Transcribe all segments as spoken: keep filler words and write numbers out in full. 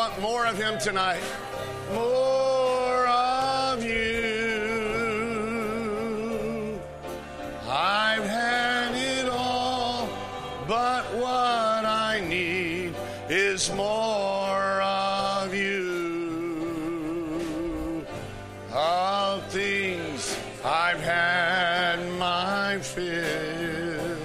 want more of him tonight. More of you. I've had it all, but what I need is more of you. Of things I've had my fill.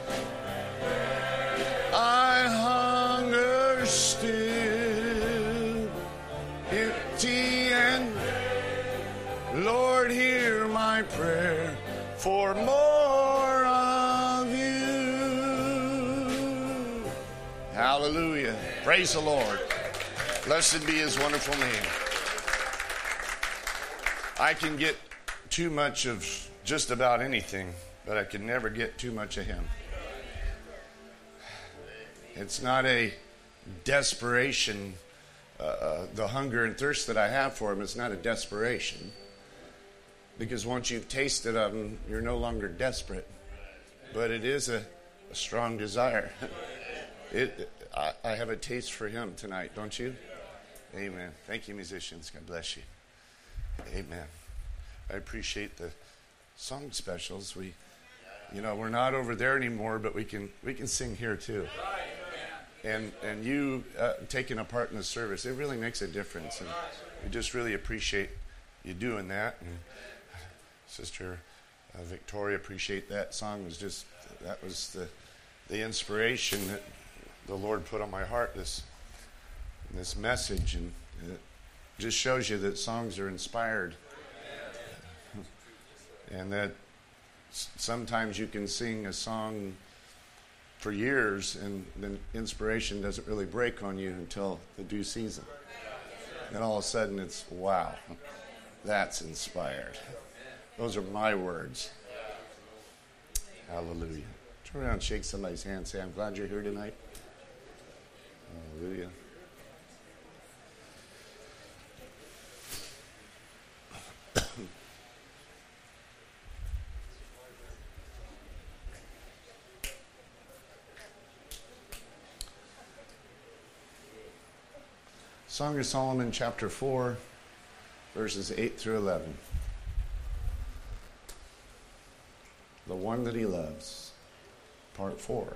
I hunger still, empty and Lord, hear my prayer for more of you. Hallelujah. Praise the Lord. Blessed be his wonderful name. I can get too much of just about anything, but I can never get too much of him. It's not a desperation, uh, the hunger and thirst that I have for him, it's not a desperation. Because once you've tasted of him, you're no longer desperate. But it is a, a strong desire. It, I, I have a taste for him tonight, don't you? Amen. Thank you, musicians. God bless you. Amen. I appreciate the song specials. We, you know, we're not over there anymore, but we can we can sing here too. And and you uh, taking a part in the service, it really makes a difference. And we just really appreciate you doing that. And Sister uh, Victoria, appreciate that song. It was just that was the the inspiration that the Lord put on my heart. This this message, and it just shows you that songs are inspired. And that sometimes you can sing a song for years and the inspiration doesn't really break on you until the due season. And all of a sudden it's, wow, that's inspired. Those are my words. Hallelujah. Turn around and shake somebody's hand and say, I'm glad you're here tonight. Hallelujah. Song of Solomon, chapter four, verses eight through eleven. The one that he loves, part four.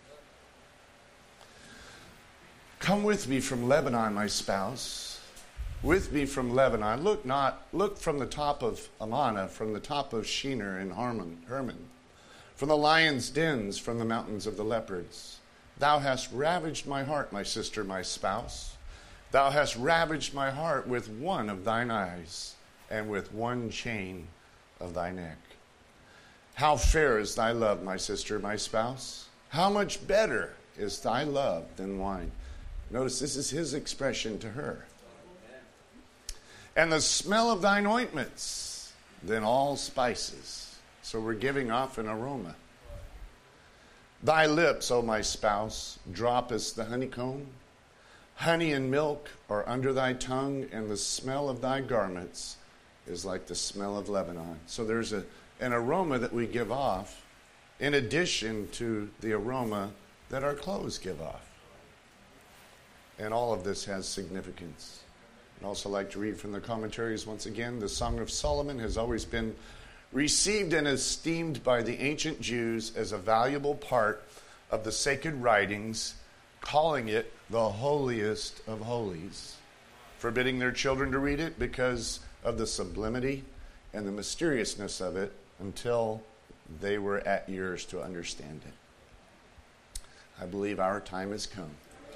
Come with me from Lebanon, my spouse, with me from Lebanon. Look not, look from the top of Amana, from the top of Shinar and Hermon, Hermon, from the lion's dens, from the mountains of the leopards. Thou hast ravaged my heart, my sister, my spouse. Thou hast ravaged my heart with one of thine eyes, and with one chain of thy neck. How fair is thy love, my sister, my spouse? How much better is thy love than wine? Notice this is his expression to her. And the smell of thine ointments than all spices. So we're giving off an aroma. Thy lips, O my spouse, droppest the honeycomb. Honey and milk are under thy tongue, and the smell of thy garments is like the smell of Lebanon. So there's a, an aroma that we give off in addition to the aroma that our clothes give off. And all of this has significance. I'd also like to read from the commentaries once again. The Song of Solomon has always been received and esteemed by the ancient Jews as a valuable part of the sacred writings, calling it the holiest of holies, forbidding their children to read it because of the sublimity and the mysteriousness of it until they were at years to understand it. I believe our time has come.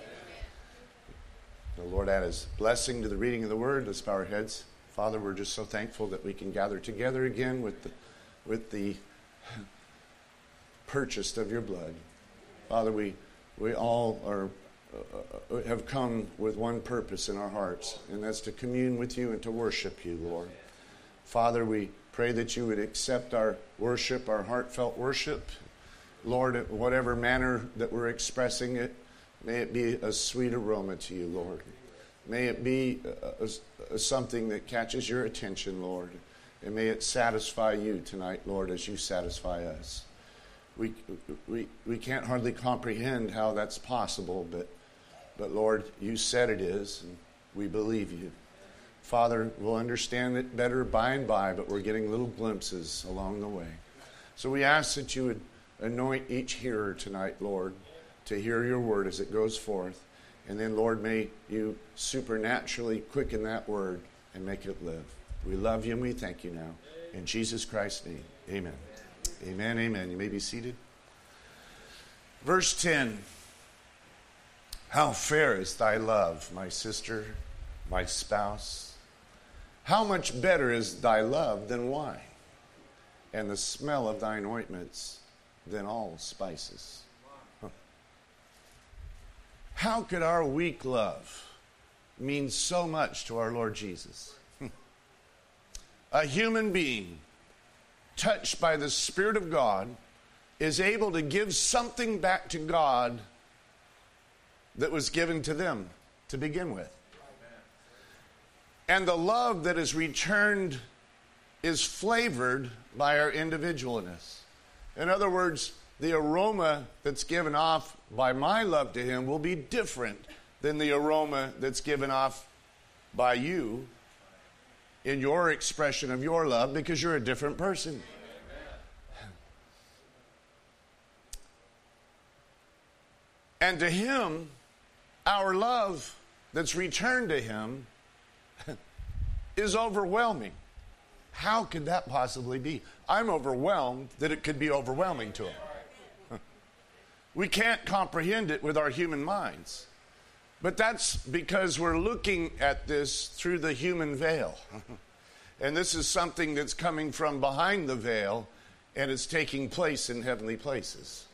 The Lord add his blessing to the reading of the word. Let's bow our heads. Father, we're just so thankful that we can gather together again with the, with the purchased of your blood. Father, we we all are uh, have come with one purpose in our hearts, and that's to commune with you and to worship you, Lord. Father, we pray that you would accept our worship, our heartfelt worship. Lord, in whatever manner that we're expressing it, may it be a sweet aroma to you, Lord. May it be a, a, a something that catches your attention, Lord. And may it satisfy you tonight, Lord, as you satisfy us. We, we, we can't hardly comprehend how that's possible, but But Lord, you said it is, and we believe you. Father, we'll understand it better by and by, but we're getting little glimpses along the way. So we ask that you would anoint each hearer tonight, Lord, to hear your word as it goes forth. And then, Lord, may you supernaturally quicken that word and make it live. We love you and we thank you now. In Jesus Christ's name, amen. Amen, amen. You may be seated. Verse ten. How fair is thy love, my sister, my spouse. How much better is thy love than wine, and the smell of thine ointments than all spices. Huh. How could our weak love mean so much to our Lord Jesus? A human being touched by the Spirit of God is able to give something back to God that was given to them to begin with. And the love that is returned is flavored by our individualness. In other words, the aroma that's given off by my love to him will be different than the aroma that's given off by you in your expression of your love, because you're a different person. And to him, our love that's returned to him is overwhelming. How could that possibly be? I'm overwhelmed that it could be overwhelming to him. We can't comprehend it with our human minds. But that's because we're looking at this through the human veil. And this is something that's coming from behind the veil, and it's taking place in heavenly places.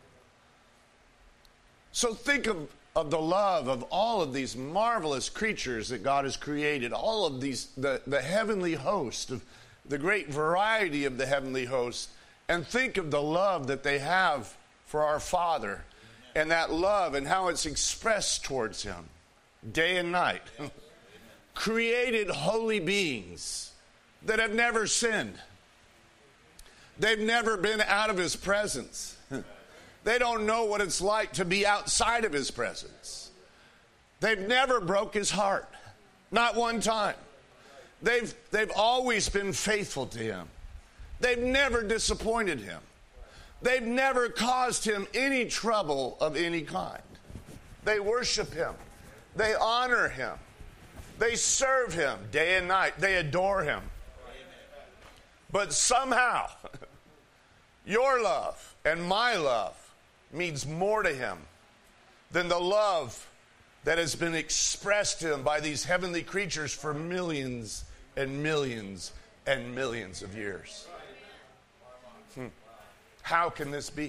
So think of, of the love of all of these marvelous creatures that God has created, all of these, the, the heavenly host, of the great variety of the heavenly host, and think of the love that they have for our Father, and that love and how it's expressed towards him day and night. Created holy beings that have never sinned. They've never been out of his presence. They don't know what it's like to be outside of his presence. They've never broke his heart. Not one time. They've, they've always been faithful to him. They've never disappointed him. They've never caused him any trouble of any kind. They worship him. They honor him. They serve him day and night. They adore him. But somehow, your love and my love means more to him than the love that has been expressed to him by these heavenly creatures for millions and millions and millions of years. Hmm. How can this be?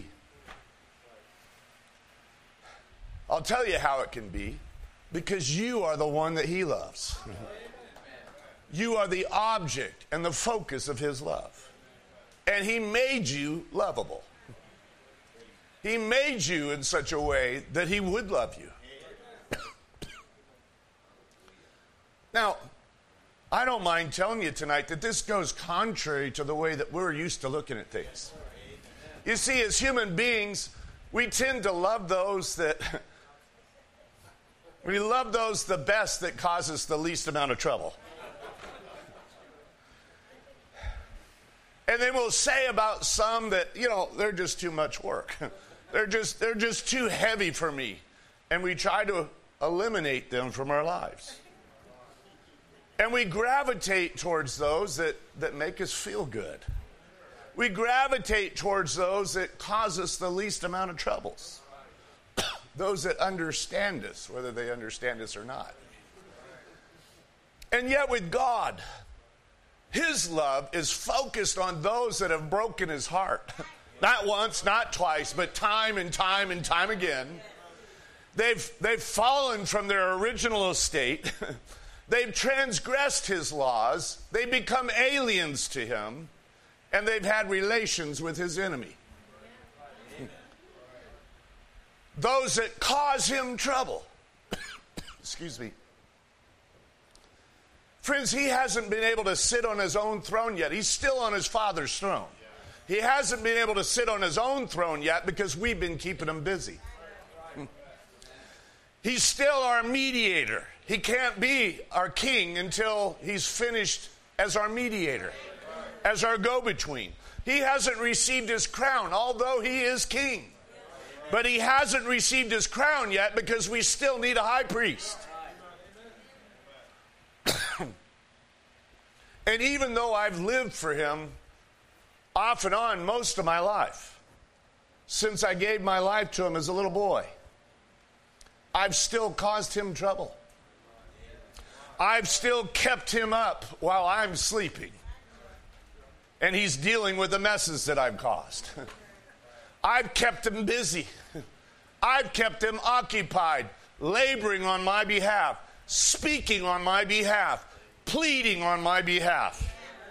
I'll tell you how it can be. Because you are the one that he loves. You are the object and the focus of his love. And he made you lovable. He made you in such a way that he would love you. Now, I don't mind telling you tonight that this goes contrary to the way that we're used to looking at things. You see, as human beings, we tend to love those that... We love those the best that cause us the least amount of trouble. And then we'll say about some that, you know, they're just too much work. They're just they're just too heavy for me. And we try to eliminate them from our lives. And we gravitate towards those that, that make us feel good. We gravitate towards those that cause us the least amount of troubles. Those that understand us, whether they understand us or not. And yet with God, his love is focused on those that have broken his heart. Not once, not twice, but time and time and time again. They've, they've fallen from their original estate. They've transgressed his laws. They become aliens to him. And they've had relations with his enemy. Those that cause him trouble. Excuse me. Friends, he hasn't been able to sit on his own throne yet. He's still on his Father's throne. He hasn't been able to sit on his own throne yet because we've been keeping him busy. He's still our mediator. He can't be our king until he's finished as our mediator, as our go-between. He hasn't received his crown, although he is king. But he hasn't received his crown yet because we still need a high priest. And even though I've lived for him off and on most of my life, since I gave my life to him as a little boy, I've still caused him trouble. I've still kept him up while I'm sleeping. And he's dealing with the messes that I've caused. I've kept him busy. I've kept him occupied, laboring on my behalf, speaking on my behalf, pleading on my behalf.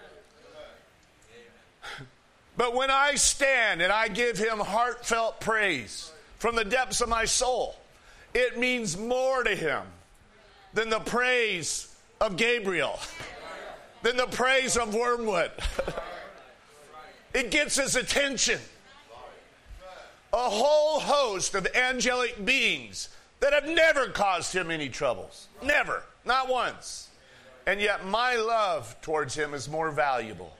But when I stand and I give him heartfelt praise from the depths of my soul, it means more to him than the praise of Gabriel, than the praise of Wormwood. It gets his attention. A whole host of angelic beings that have never caused him any troubles. Never. Not once. And yet my love towards him is more valuable.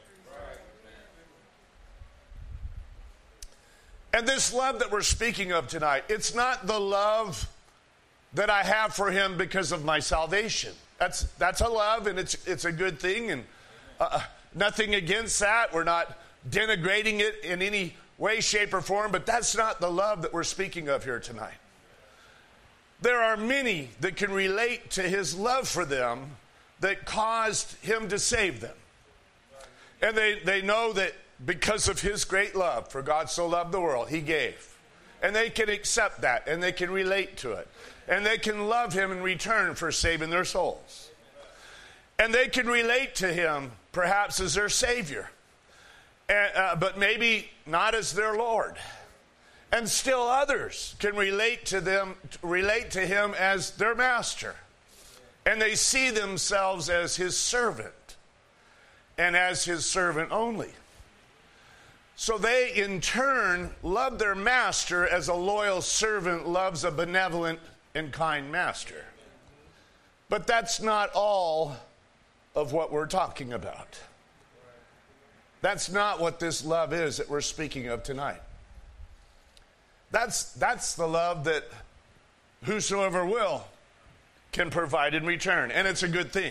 And this love that we're speaking of tonight, it's not the love that I have for him because of my salvation. That's that's a love, and it's it's a good thing, and uh, nothing against that. We're not denigrating it in any way, shape, or form, but that's not the love that we're speaking of here tonight. There are many that can relate to his love for them that caused him to save them. And they, they know that because of his great love, for God so loved the world, he gave. And they can accept that, and they can relate to it. And they can love him in return for saving their souls. And they can relate to him perhaps as their Savior, and, uh, but maybe not as their Lord. And still others can relate to them, relate to him as their master. And they see themselves as his servant and as his servant only. So they in turn love their master as a loyal servant loves a benevolent and kind master. But that's not all of what we're talking about. That's not what this love is that we're speaking of tonight. That's, that's the love that whosoever will can provide in return. And it's a good thing.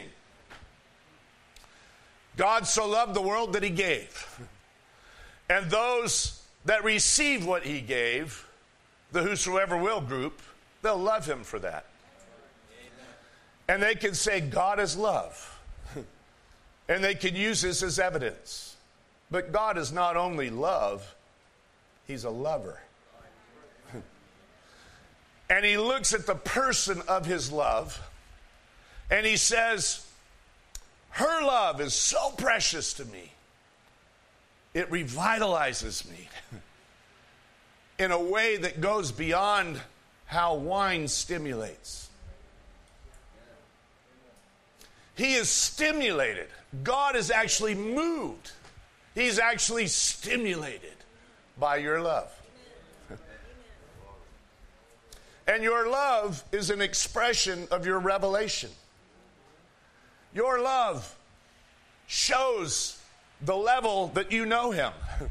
God so loved the world that he gave. And those that receive what he gave, the whosoever will group, they'll love him for that. And they can say God is love. And they can use this as evidence. But God is not only love, he's a lover. And he looks at the person of his love, and he says, her love is so precious to me. It revitalizes me in a way that goes beyond how wine stimulates. He is stimulated. God is actually moved. He's actually stimulated by your love. And your love is an expression of your revelation. Your love shows the level that you know him.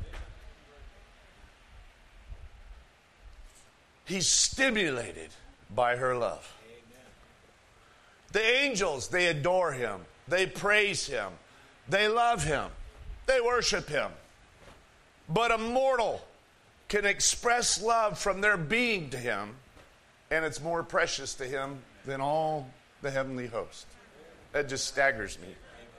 He's stimulated by her love. The angels, they adore him. They praise him. They love him. They worship him. But a mortal can express love from their being to him, and it's more precious to him than all the heavenly host. That just staggers me.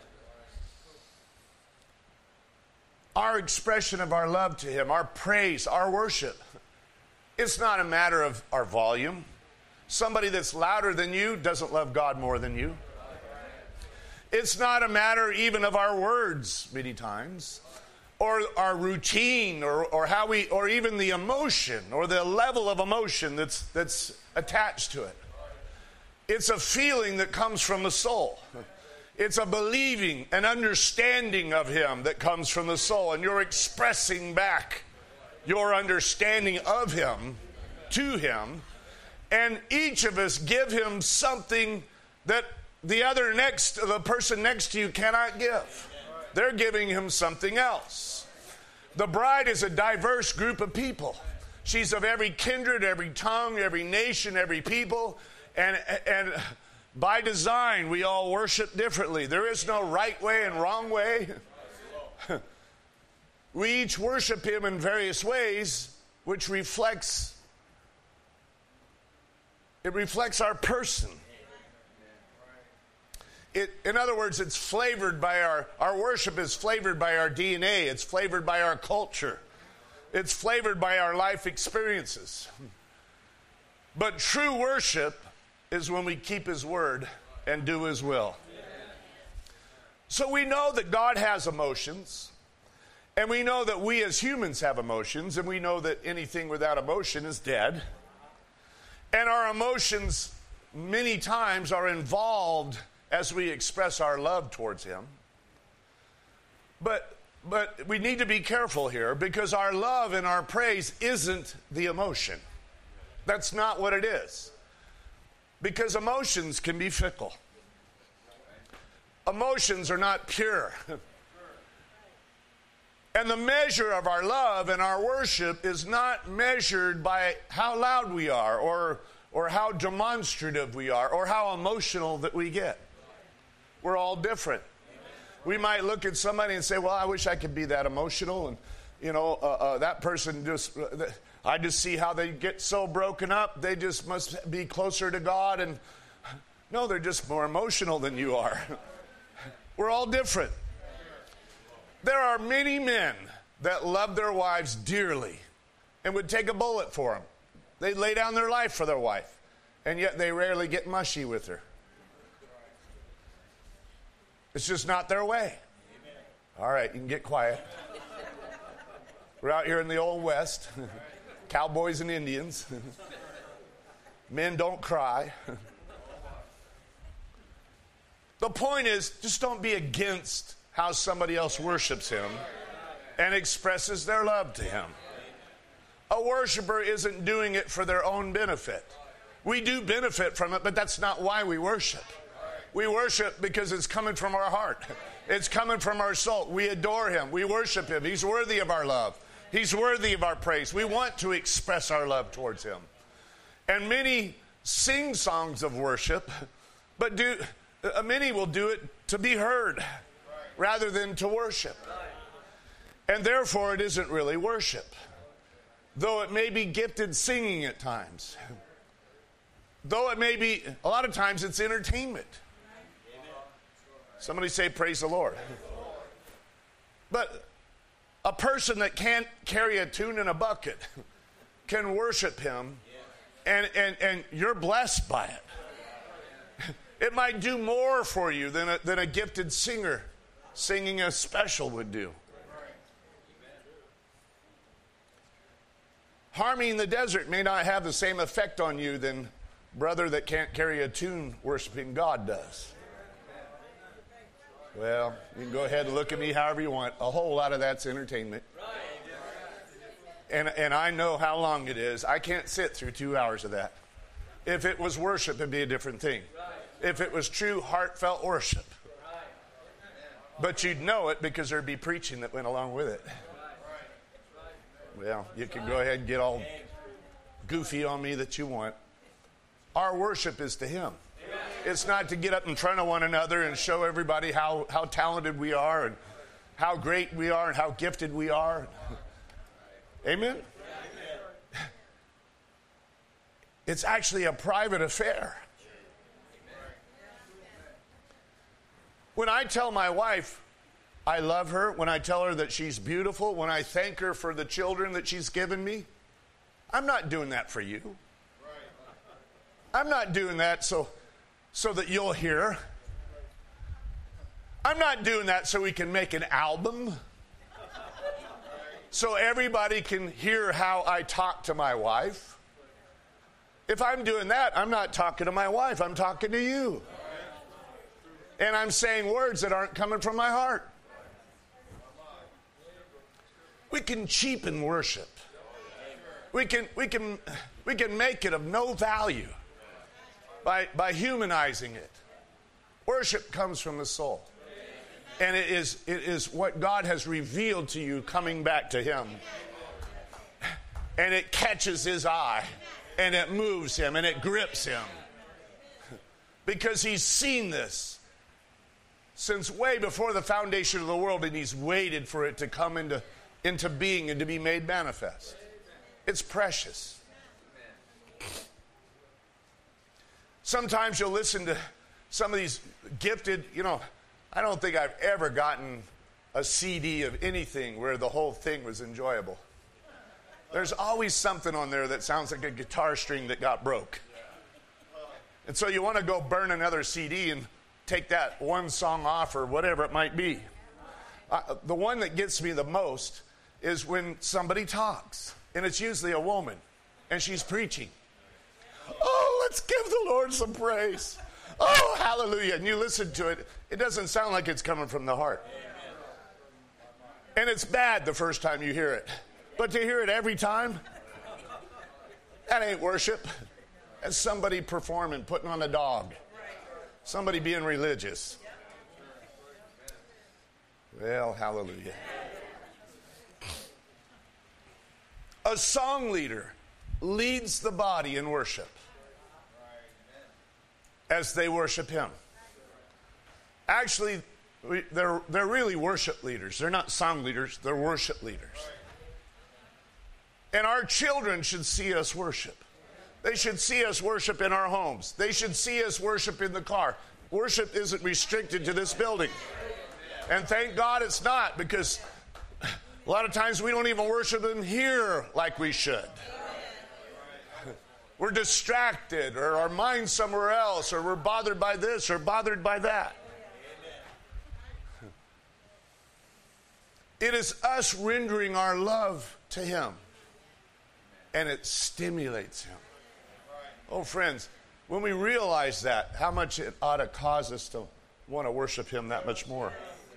Our expression of our love to him, our praise, our worship, it's not a matter of our volume. Somebody that's louder than you doesn't love God more than you. It's not a matter even of our words many times, or our routine, or, or how we, or even the emotion, or the level of emotion that's that's attached to it. It's a feeling that comes from the soul. It's a believing, an understanding of him that comes from the soul, and you're expressing back your understanding of him to him, and each of us give him something that the other next, the person next to you cannot give. They're giving him something else. The bride is a diverse group of people. She's of every kindred, every tongue, every nation, every people, and and by design, we all worship differently. There is no right way and wrong way. We each worship him in various ways, which reflects, it reflects our person. It, in other words, it's flavored by our, our worship is flavored by our D N A. It's flavored by our culture. It's flavored by our life experiences. But true worship is when we keep his word and do his will. So we know that God has emotions, and we know that we as humans have emotions, and we know that anything without emotion is dead. And our emotions many times are involved as we express our love towards him. But but we need to be careful here, because our love and our praise isn't the emotion. That's not what it is. Because emotions can be fickle. Emotions are not pure. And the measure of our love and our worship is not measured by how loud we are, or or how demonstrative we are, or how emotional that we get. We're all different. We might look at somebody and say, well, I wish I could be that emotional. And, you know, uh, uh, that person just, uh, I just see how they get so broken up. They just must be closer to God. And no, they're just more emotional than you are. We're all different. There are many men that love their wives dearly and would take a bullet for them. They lay down their life for their wife, and yet they rarely get mushy with her. It's just not their way. All right, you can get quiet. We're out here in the Old West. Cowboys and Indians. Men don't cry. The point is, just don't be against how somebody else worships him and expresses their love to him. A worshiper isn't doing it for their own benefit. We do benefit from it, but that's not why we worship. We worship because it's coming from our heart. It's coming from our soul. We adore him. We worship him. He's worthy of our love. He's worthy of our praise. We want to express our love towards him. And many sing songs of worship, but do uh, many will do it to be heard rather than to worship. And therefore, it isn't really worship, though it may be gifted singing at times. Though it may be, a lot of times it's entertainment. Somebody say, praise the Lord. But a person that can't carry a tune in a bucket can worship him, and, and, and you're blessed by it. It might do more for you than a, than a gifted singer singing a special would do. Harmony in the desert may not have the same effect on you than brother that can't carry a tune worshiping God does. Well, you can go ahead and look at me however you want. A whole lot of that's entertainment. And, and I know how long it is. I can't sit through two hours of that. If it was worship, it'd be a different thing. If it was true, heartfelt worship. But you'd know it because there'd be preaching that went along with it. Well, you can go ahead and get all goofy on me that you want. Our worship is to him. It's not to get up in front of one another and show everybody how, how talented we are and how great we are and how gifted we are. Amen? It's actually a private affair. When I tell my wife I love her, when I tell her that she's beautiful, when I thank her for the children that she's given me, I'm not doing that for you. I'm not doing that so, so that you'll hear. I'm not doing that so we can make an album, so everybody can hear how I talk to my wife. If I'm doing that, I'm not talking to my wife. I'm talking to you. And I'm saying words that aren't coming from my heart. We can cheapen worship. we can, we can, we can make it of no value by, by humanizing it. Worship comes from the soul. And it is, it is what God has revealed to you coming back to him. And it catches his eye. And it moves him. And it grips him. Because he's seen this since way before the foundation of the world. And he's waited for it to come into, into being and to be made manifest. It's precious. Sometimes you'll listen to some of these gifted, you know, I don't think I've ever gotten a C D of anything where the whole thing was enjoyable. There's always something on there that sounds like a guitar string that got broke. And so you want to go burn another C D and take that one song off or whatever it might be. Uh, the one that gets me the most is when somebody talks, and it's usually a woman, and she's preaching. Oh, let's give the Lord some praise. Oh, hallelujah. And you listen to it, it doesn't sound like it's coming from the heart. And it's bad the first time you hear it. But to hear it every time, that ain't worship. That's somebody performing, putting on a dog. Somebody being religious. Well, hallelujah. A song leader leads the body in worship as they worship him. Actually, we, they're, they're really worship leaders. They're not song leaders, they're worship leaders. And our children should see us worship. They should see us worship in our homes. They should see us worship in the car. Worship isn't restricted to this building. And thank God it's not, because a lot of times we don't even worship in here like we should. We're distracted, or our mind's somewhere else, or we're bothered by this or bothered by that. It is us rendering our love to him, and it stimulates him. Oh, friends, when we realize that, how much it ought to cause us to want to worship him that much more.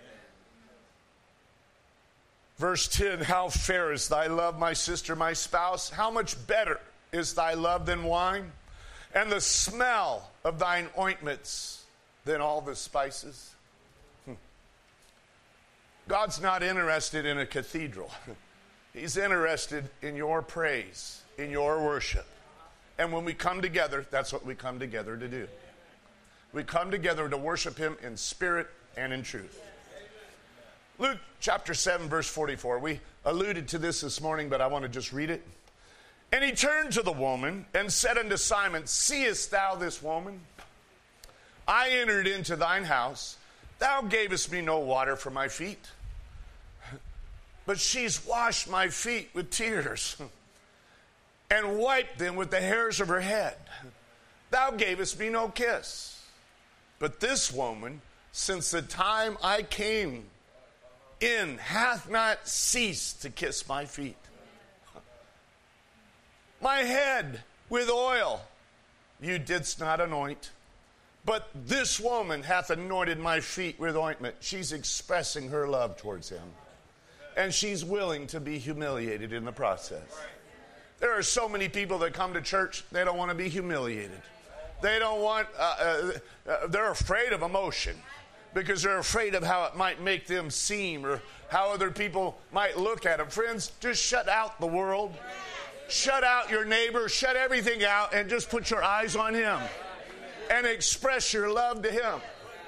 Verse ten, how fair is thy love, my sister, my spouse? How much better is thy love than wine, and the smell of thine ointments than all the spices? Hmm. God's not interested in a cathedral. He's interested in your praise, in your worship. And when we come together, that's what we come together to do. We come together to worship him in spirit and in truth. Luke chapter seven, verse forty-four. We alluded to this this morning, but I want to just read it. And he turned to the woman and said unto Simon, seest thou this woman? I entered into thine house. Thou gavest me no water for my feet, but she's washed my feet with tears and wiped them with the hairs of her head. Thou gavest me no kiss. But this woman, since the time I came in, hath not ceased to kiss my feet. My head with oil you didst not anoint, but this woman hath anointed my feet with ointment. She's expressing her love towards him. And she's willing to be humiliated in the process. There are so many people that come to church, they don't want to be humiliated. They don't want, uh, uh, uh, they're afraid of emotion because they're afraid of how it might make them seem or how other people might look at them. Friends, just shut out the world. Shut out your neighbor, shut everything out, and just put your eyes on him and express your love to him.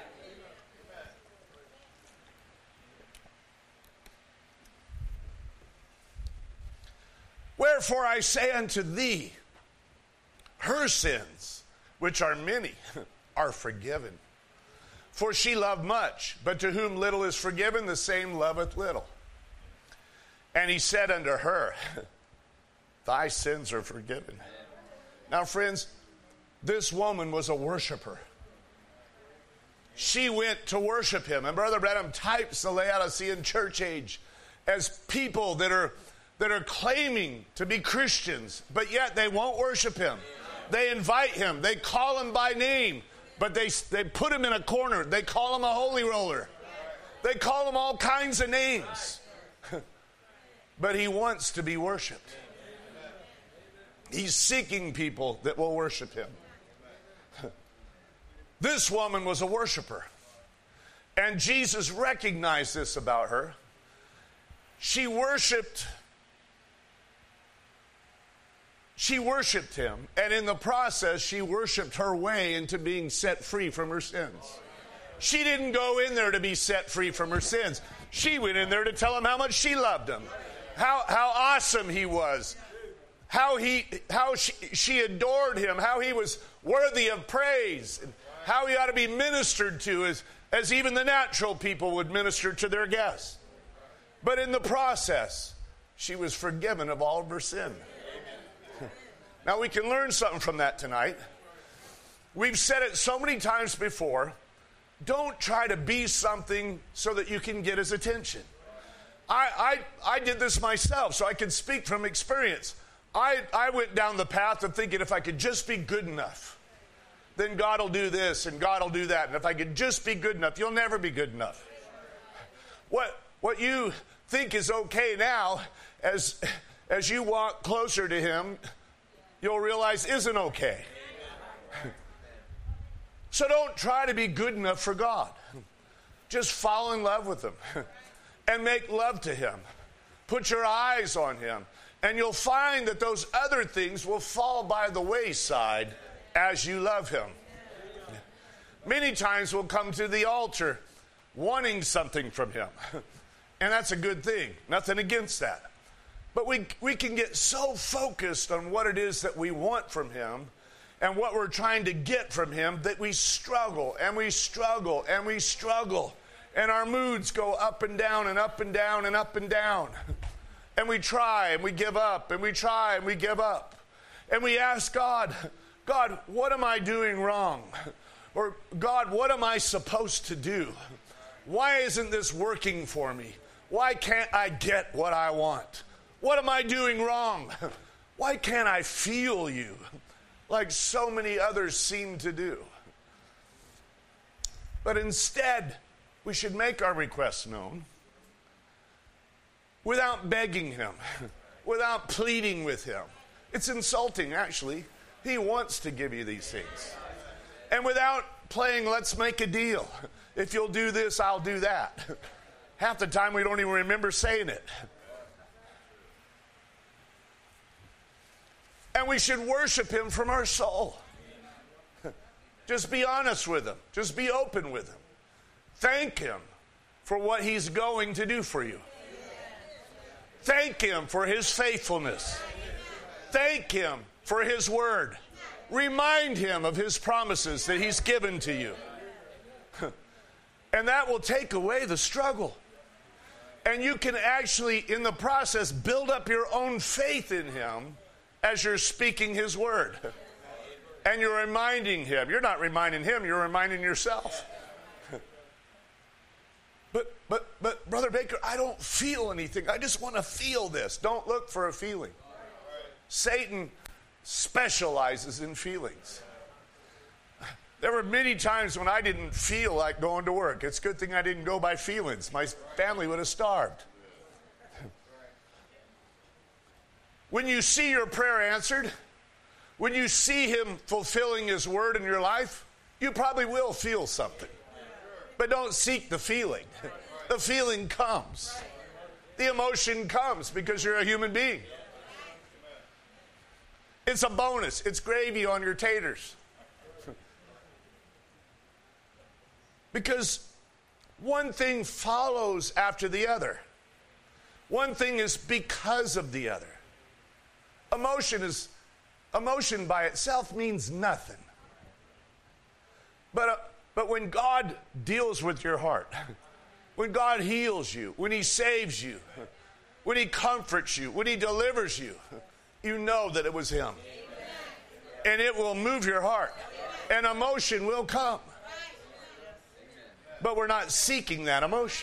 Wherefore I say unto thee, her sins, which are many, are forgiven. For she loved much, but to whom little is forgiven, the same loveth little. And he said unto her, thy sins are forgiven. Now, friends, this woman was a worshiper. She went to worship him. And Brother Branham types the Laodicean church age as people that are that are claiming to be Christians, but yet they won't worship him. They invite him. They call him by name, but they, they put him in a corner. They call him a holy roller. They call him all kinds of names. But he wants to be worshiped. He's seeking people that will worship him. This woman was a worshiper. And Jesus recognized this about her. She worshiped She worshiped him, and in the process, she worshiped her way into being set free from her sins. She didn't go in there to be set free from her sins. She went in there to tell him how much she loved him, how, how awesome he was, how, he, how she, she adored him, how he was worthy of praise, and how he ought to be ministered to as, as even the natural people would minister to their guests. But in the process, she was forgiven of all of her sin. Now, we can learn something from that tonight. We've said it so many times before. Don't try to be something so that you can get his attention. I, I, I did this myself, so I can speak from experience. I, I went down the path of thinking if I could just be good enough, then God will do this and God will do that. And if I could just be good enough, you'll never be good enough. What, what you think is okay now, as, as you walk closer to him, you'll realize isn't okay. So don't try to be good enough for God. Just fall in love with him and make love to him. Put your eyes on him, and you'll find that those other things will fall by the wayside as you love him. Many times we'll come to the altar wanting something from him, and that's a good thing. Nothing against that. But we we can get so focused on what it is that we want from him and what we're trying to get from him that we struggle and we struggle and we struggle. And our moods go up and down and up and down and up and down. And we try and we give up and we try and we give up. And we ask God, God, what am I doing wrong? Or God, what am I supposed to do? Why isn't this working for me? Why can't I get what I want? What am I doing wrong? Why can't I feel you like so many others seem to do? But instead, we should make our requests known without begging him, without pleading with him. It's insulting, actually. He wants to give you these things. And without playing, let's make a deal. If you'll do this, I'll do that. Half the time we don't even remember saying it. And we should worship him from our soul. Just be honest with him. Just be open with him. Thank him for what he's going to do for you. Thank him for his faithfulness. Thank him for his word. Remind him of his promises that he's given to you. And that will take away the struggle. And you can actually, in the process, build up your own faith in him as you're speaking his word. And you're reminding him. You're not reminding him, you're reminding yourself. But, but, but, Brother Baker, I don't feel anything. I just want to feel this. Don't look for a feeling. Satan specializes in feelings. There were many times when I didn't feel like going to work. It's a good thing I didn't go by feelings. My family would have starved. When you see your prayer answered, when you see him fulfilling his word in your life, you probably will feel something. But don't seek the feeling. The feeling comes. The emotion comes because you're a human being. It's a bonus. It's gravy on your taters. Because one thing follows after the other. One thing is because of the other. Emotion is emotion by itself means nothing. But uh, but when God deals with your heart, when God heals you, when he saves you, when he comforts you, when he delivers you, you know that it was him. And it will move your heart. And emotion will come. But we're not seeking that emotion.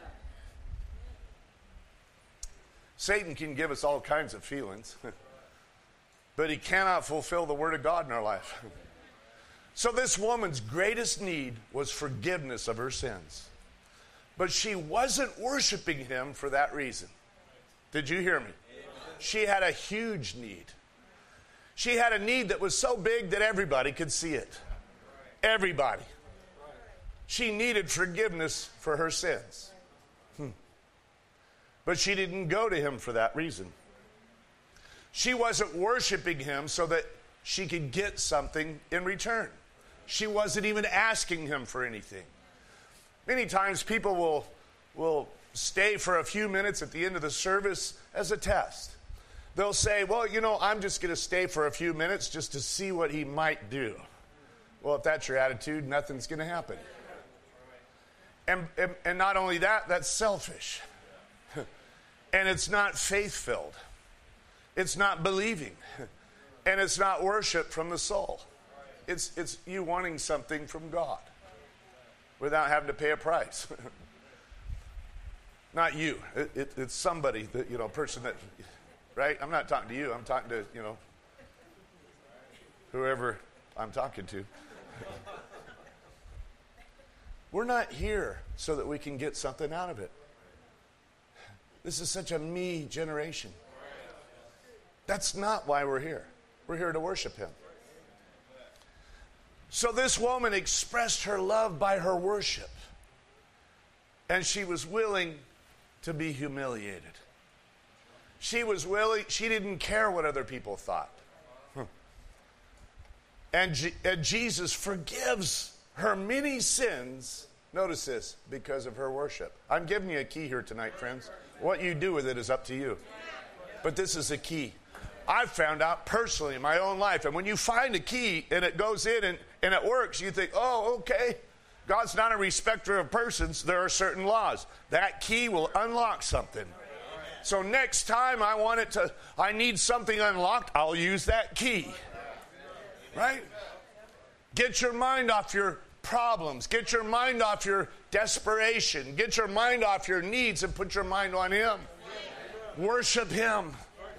Satan can give us all kinds of feelings, but he cannot fulfill the word of God in our life. So this woman's greatest need was forgiveness of her sins. But she wasn't worshiping him for that reason. Did you hear me? She had a huge need. She had a need that was so big that everybody could see it. Everybody. She needed forgiveness for her sins. Hmm. But she didn't go to him for that reason. She wasn't worshiping him so that she could get something in return. She wasn't even asking him for anything. Many times people will, will stay for a few minutes at the end of the service as a test. They'll say, well, you know, I'm just going to stay for a few minutes just to see what he might do. Well, if that's your attitude, nothing's going to happen. And, and, and not only that, that's selfish. And it's not faith-filled. It's not believing. And it's not worship from the soul. It's, it's you wanting something from God without having to pay a price. Not you. It, it, it's somebody, that, you know, person that... Right? I'm not talking to you. I'm talking to, you know, whoever I'm talking to. We're not here so that we can get something out of it. This is such a me generation. That's not why we're here. We're here to worship him. So this woman expressed her love by her worship. And she was willing to be humiliated. She was willing, she didn't care what other people thought. Huh. And, G- and Jesus forgives her many sins, notice this, because of her worship. I'm giving you a key here tonight, friends. What you do with it is up to you. But this is a key. I've found out personally in my own life, and when you find a key and it goes in and, and it works, you think, oh, okay. God's not a respecter of persons. There are certain laws. That key will unlock something. So next time I want it to, I need something unlocked, I'll use that key. Right? Get your mind off your problems. Get your mind off your desperation. Get your mind off your needs and put your mind on him. Worship him.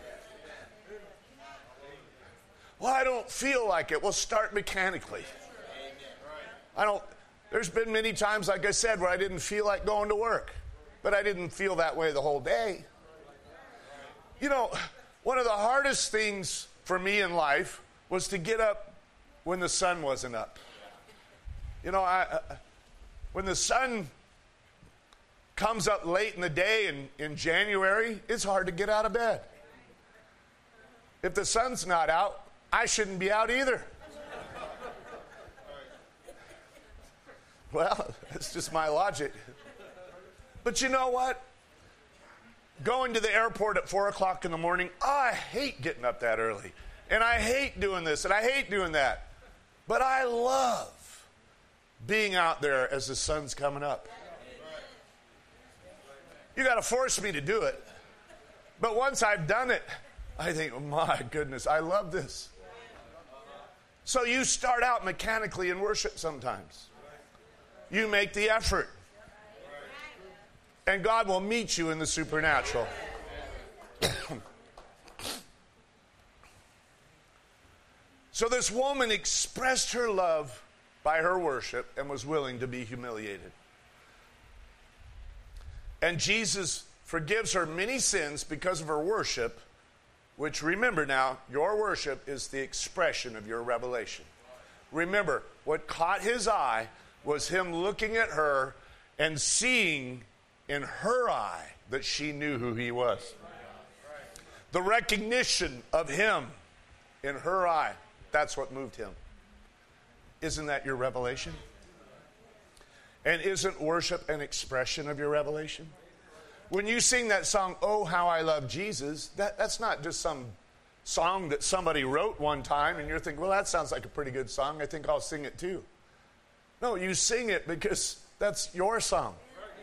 Well, I don't feel like it. Well, start mechanically. I don't, there's been many times, like I said, where I didn't feel like going to work. But I didn't feel that way the whole day. You know, one of the hardest things for me in life was to get up when the sun wasn't up. You know, I, uh, when the sun comes up late in the day in, in January, it's hard to get out of bed. If the sun's not out, I shouldn't be out either. Well, it's just my logic. But you know what? Going to the airport at four o'clock in the morning, oh, I hate getting up that early. And I hate doing this, and I hate doing that. But I love being out there as the sun's coming up. You got to force me to do it. But once I've done it, I think, oh my goodness, I love this. So you start out mechanically in worship sometimes. You make the effort. And God will meet you in the supernatural. So this woman expressed her love by her worship and was willing to be humiliated. And Jesus forgives her many sins because of her worship, which, remember now, your worship is the expression of your revelation. Remember, what caught his eye was him looking at her and seeing in her eye that she knew who he was. The recognition of him in her eye, that's what moved him. Isn't that your revelation? And isn't worship an expression of your revelation? When you sing that song, Oh, How I Love Jesus, that, that's not just some song that somebody wrote one time and you're thinking, well, that sounds like a pretty good song. I think I'll sing it too. No, you sing it because that's your song.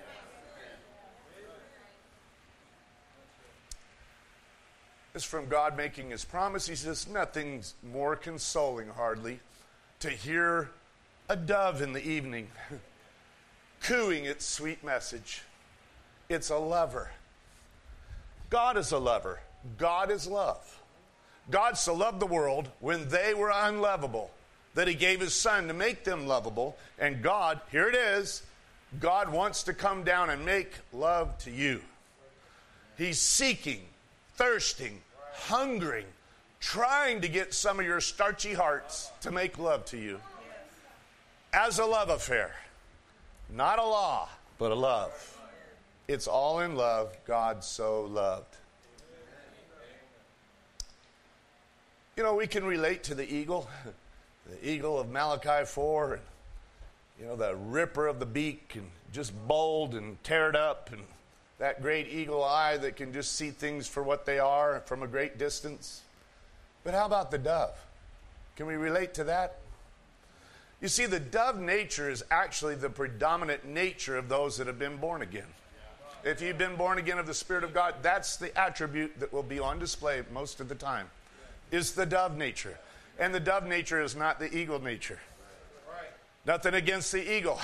It's from God making his promise. He says, nothing's more consoling, hardly, to hear a dove in the evening cooing its sweet message. It's a lover. God is a lover. God is love. God so loved the world when they were unlovable that he gave his son to make them lovable. And God, here it is, God wants to come down and make love to you. He's seeking, thirsting, hungering, trying to get some of your starchy hearts to make love to you as a love affair. Not a law, but a love. It's all in love. God so loved. You know, we can relate to the eagle, the eagle of Malachi four, and, you know, the ripper of the beak, and just bold and teared up, and that great eagle eye that can just see things for what they are from a great distance. But how about the dove? Can we relate to that? You see, the dove nature is actually the predominant nature of those that have been born again. If you've been born again of the Spirit of God, that's the attribute that will be on display most of the time, is the dove nature. And the dove nature is not the eagle nature. Nothing against the eagle.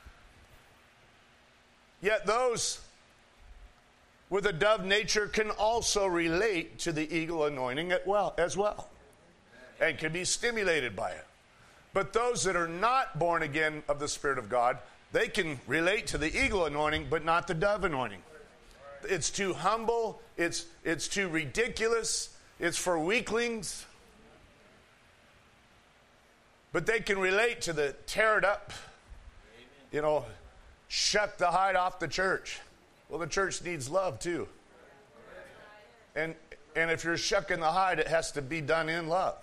Yet those with a dove nature can also relate to the eagle anointing as well, and can be stimulated by it. But those that are not born again of the Spirit of God, they can relate to the eagle anointing, but not the dove anointing. It's too humble. It's, it's too ridiculous. It's for weaklings. But they can relate to the tear it up, you know, shuck the hide off the church. Well, the church needs love too. And, and if you're shucking the hide, it has to be done in love.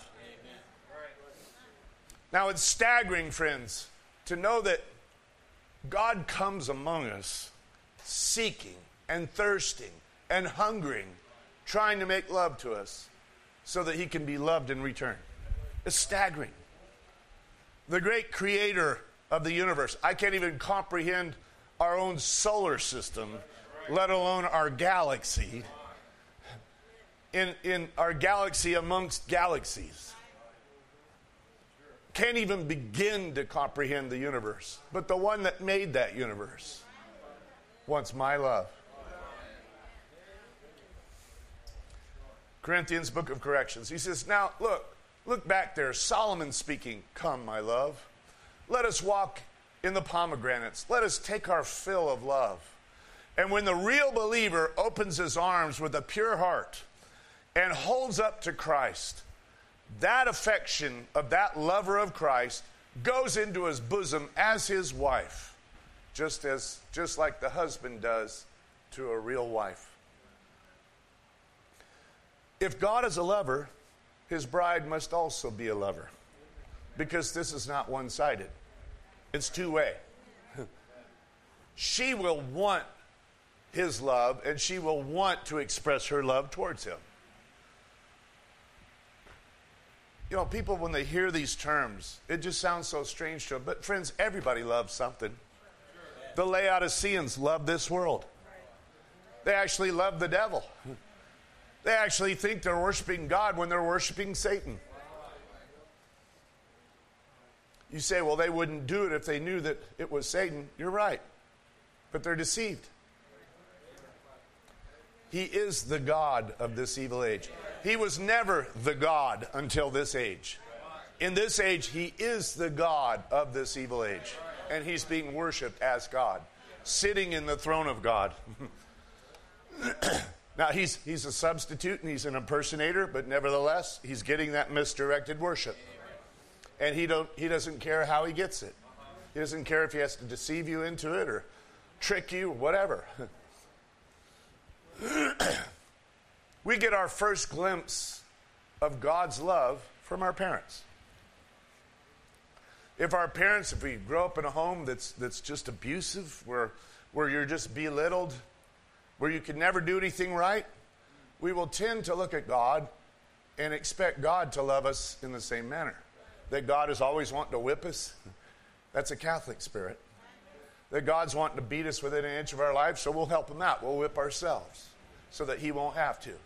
Now, it's staggering, friends, to know that God comes among us seeking and thirsting and hungering, trying to make love to us so that he can be loved in return. It's staggering. The great creator of the universe. I can't even comprehend our own solar system, let alone our galaxy. In, in our galaxy amongst galaxies. Can't even begin to comprehend the universe. But the one that made that universe wants my love. Corinthians Book of Corrections. He says, now look, look back there. Solomon speaking, come, my love. Let us walk in the pomegranates. Let us take our fill of love. And when the real believer opens his arms with a pure heart and holds up to Christ, that affection of that lover of Christ goes into his bosom as his wife, just as just like the husband does to a real wife. If God is a lover, his bride must also be a lover, because this is not one-sided. It's two-way. She will want his love, and she will want to express her love towards him. You know, people, when they hear these terms, it just sounds so strange to them. But friends, everybody loves something. The Laodiceans love this world. They actually love the devil. They actually think they're worshiping God when they're worshiping Satan. You say, well, they wouldn't do it if they knew that it was Satan. You're right. But they're deceived. He is the God of this evil age. He was never the God until this age. In this age, he is the God of this evil age. And he's being worshipped as God, sitting in the throne of God. Now, he's, he's a substitute and he's an impersonator, but nevertheless, he's getting that misdirected worship. And he, don't, he doesn't care how he gets it. He doesn't care if he has to deceive you into it or trick you, whatever. We get our first glimpse of God's love from our parents. If our parents, if we grow up in a home that's that's just abusive, where where you're just belittled, where you can never do anything right, we will tend to look at God and expect God to love us in the same manner. That God is always wanting to whip us. That's a Catholic spirit. That God's wanting to beat us within an inch of our life, so we'll help him out. We'll whip ourselves so that he won't have to.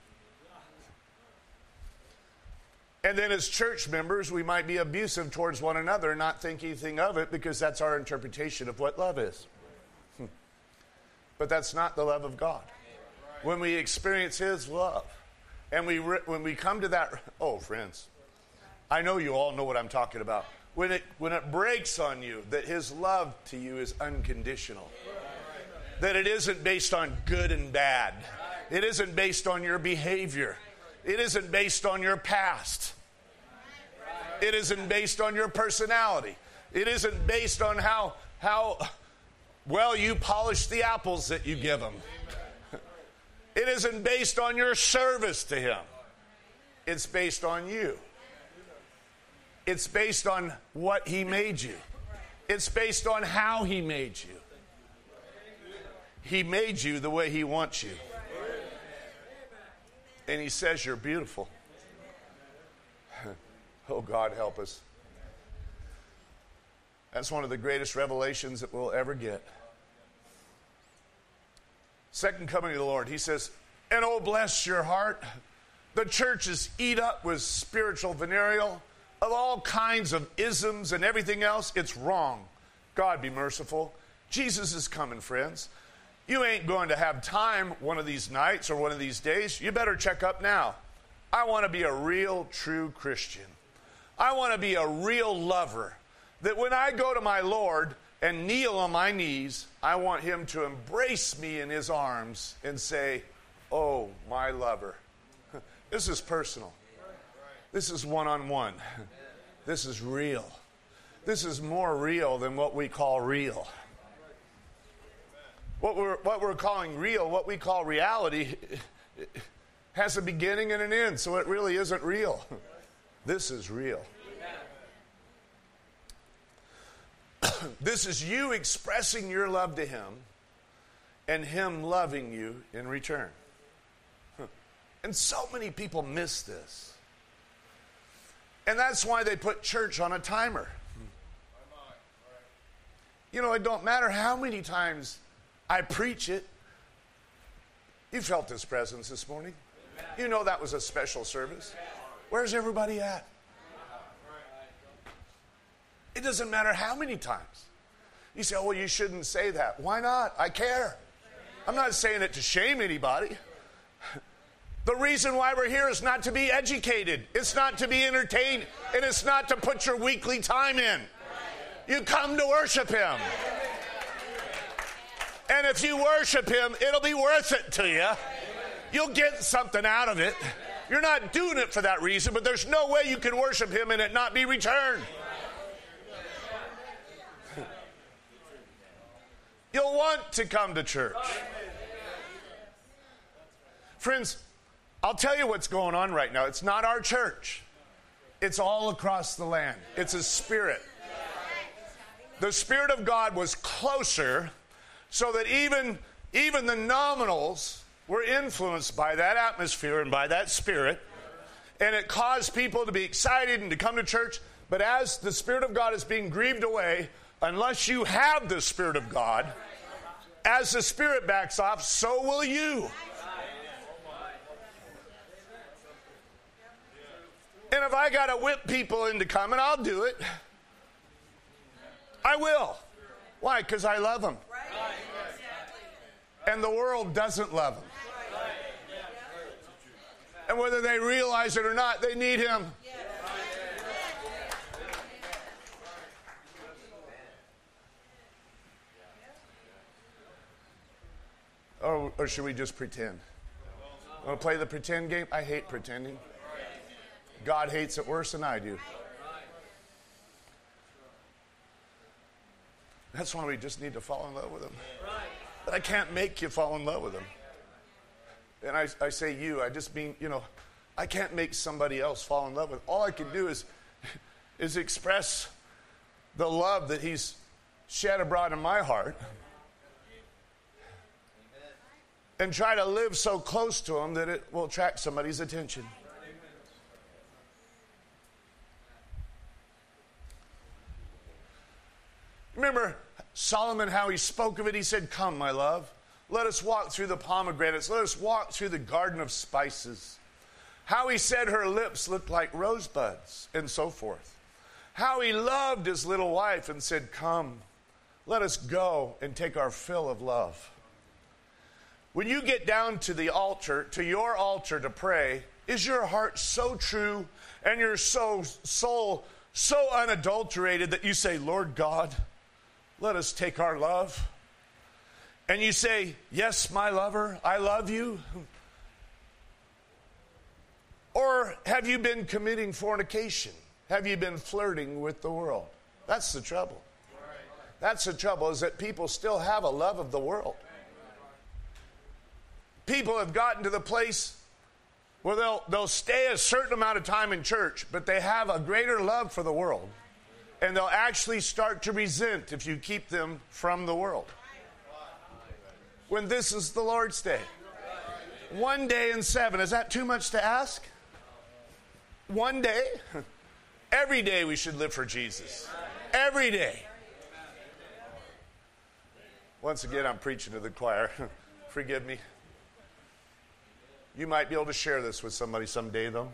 And then as church members, we might be abusive towards one another and not think anything of it because that's our interpretation of what love is. But that's not the love of God. When we experience his love, and we re- when we come to that, oh, friends, I know you all know what I'm talking about. When it when it breaks on you that his love to you is unconditional. That it isn't based on good and bad. It isn't based on your behavior. It isn't based on your past. It isn't based on your personality. It isn't based on how, how well you polish the apples that you give him. It isn't based on your service to him. It's based on you. It's based on what he made you. It's based on how he made you. He made you the way he wants you. And he says you're beautiful. Oh, God, help us. That's one of the greatest revelations that we'll ever get. Second coming of the Lord, he says, and oh, bless your heart. The church is eat up with spiritual venereal of all kinds of isms and everything else. It's wrong. God be merciful. Jesus is coming, friends. You ain't going to have time one of these nights or one of these days. You better check up now. I want to be a real, true Christian. I want to be a real lover. That when I go to my Lord and kneel on my knees, I want him to embrace me in his arms and say, oh, my lover. This is personal. This is one-on-one. This is real. This is more real than what we call real. What we're, what we're calling real, what we call reality, has a beginning and an end, so it really isn't real. This is real. This is you expressing your love to him and him loving you in return. And so many people miss this. And that's why they put church on a timer. You know, it don't matter how many times I preach it. You felt his presence this morning. You know that was a special service. Where's everybody at? It doesn't matter how many times. You say, oh, well, you shouldn't say that. Why not? I care. I'm not saying it to shame anybody. The reason why we're here is not to be educated. It's not to be entertained. And it's not to put your weekly time in. You come to worship him. And if you worship him, it'll be worth it to you. You'll get something out of it. You're not doing it for that reason, but there's no way you can worship him and it not be returned. You'll want to come to church. Friends, I'll tell you what's going on right now. It's not our church. It's all across the land. It's a spirit. The Spirit of God was closer so that even, even the nominals were influenced by that atmosphere and by that spirit. And it caused people to be excited and to come to church. But as the Spirit of God is being grieved away, unless you have the Spirit of God, as the Spirit backs off, so will you. And if I got to whip people into coming, I'll do it. I will. Why? Because I love them. And the world doesn't love them. And whether they realize it or not, they need him. Or, or should we just pretend? Want to play the pretend game? I hate pretending. God hates it worse than I do. That's why we just need to fall in love with him. But I can't make you fall in love with him. And I, I say you, I just mean, you know, I can't make somebody else fall in love with him. All I can do is, is express the love that he's shed abroad in my heart. And try to live so close to him that it will attract somebody's attention. Remember Solomon, how he spoke of it? He said, come, my love, let us walk through the pomegranates. Let us walk through the garden of spices. How he said her lips looked like rosebuds and so forth. How he loved his little wife and said, come, let us go and take our fill of love. When you get down to the altar, to your altar to pray, is your heart so true and your soul, soul so unadulterated that you say, Lord God, let us take our love? And you say, yes, my lover, I love you. Or have you been committing fornication? Have you been flirting with the world? That's the trouble. That's the trouble, is that people still have a love of the world. People have gotten to the place where they'll, they'll stay a certain amount of time in church, but they have a greater love for the world. And they'll actually start to resent if you keep them from the world. When this is the Lord's day. One day in seven. Is that too much to ask? One day? Every day we should live for Jesus. Every day. Once again, I'm preaching to the choir. Forgive me. You might be able to share this with somebody someday, though.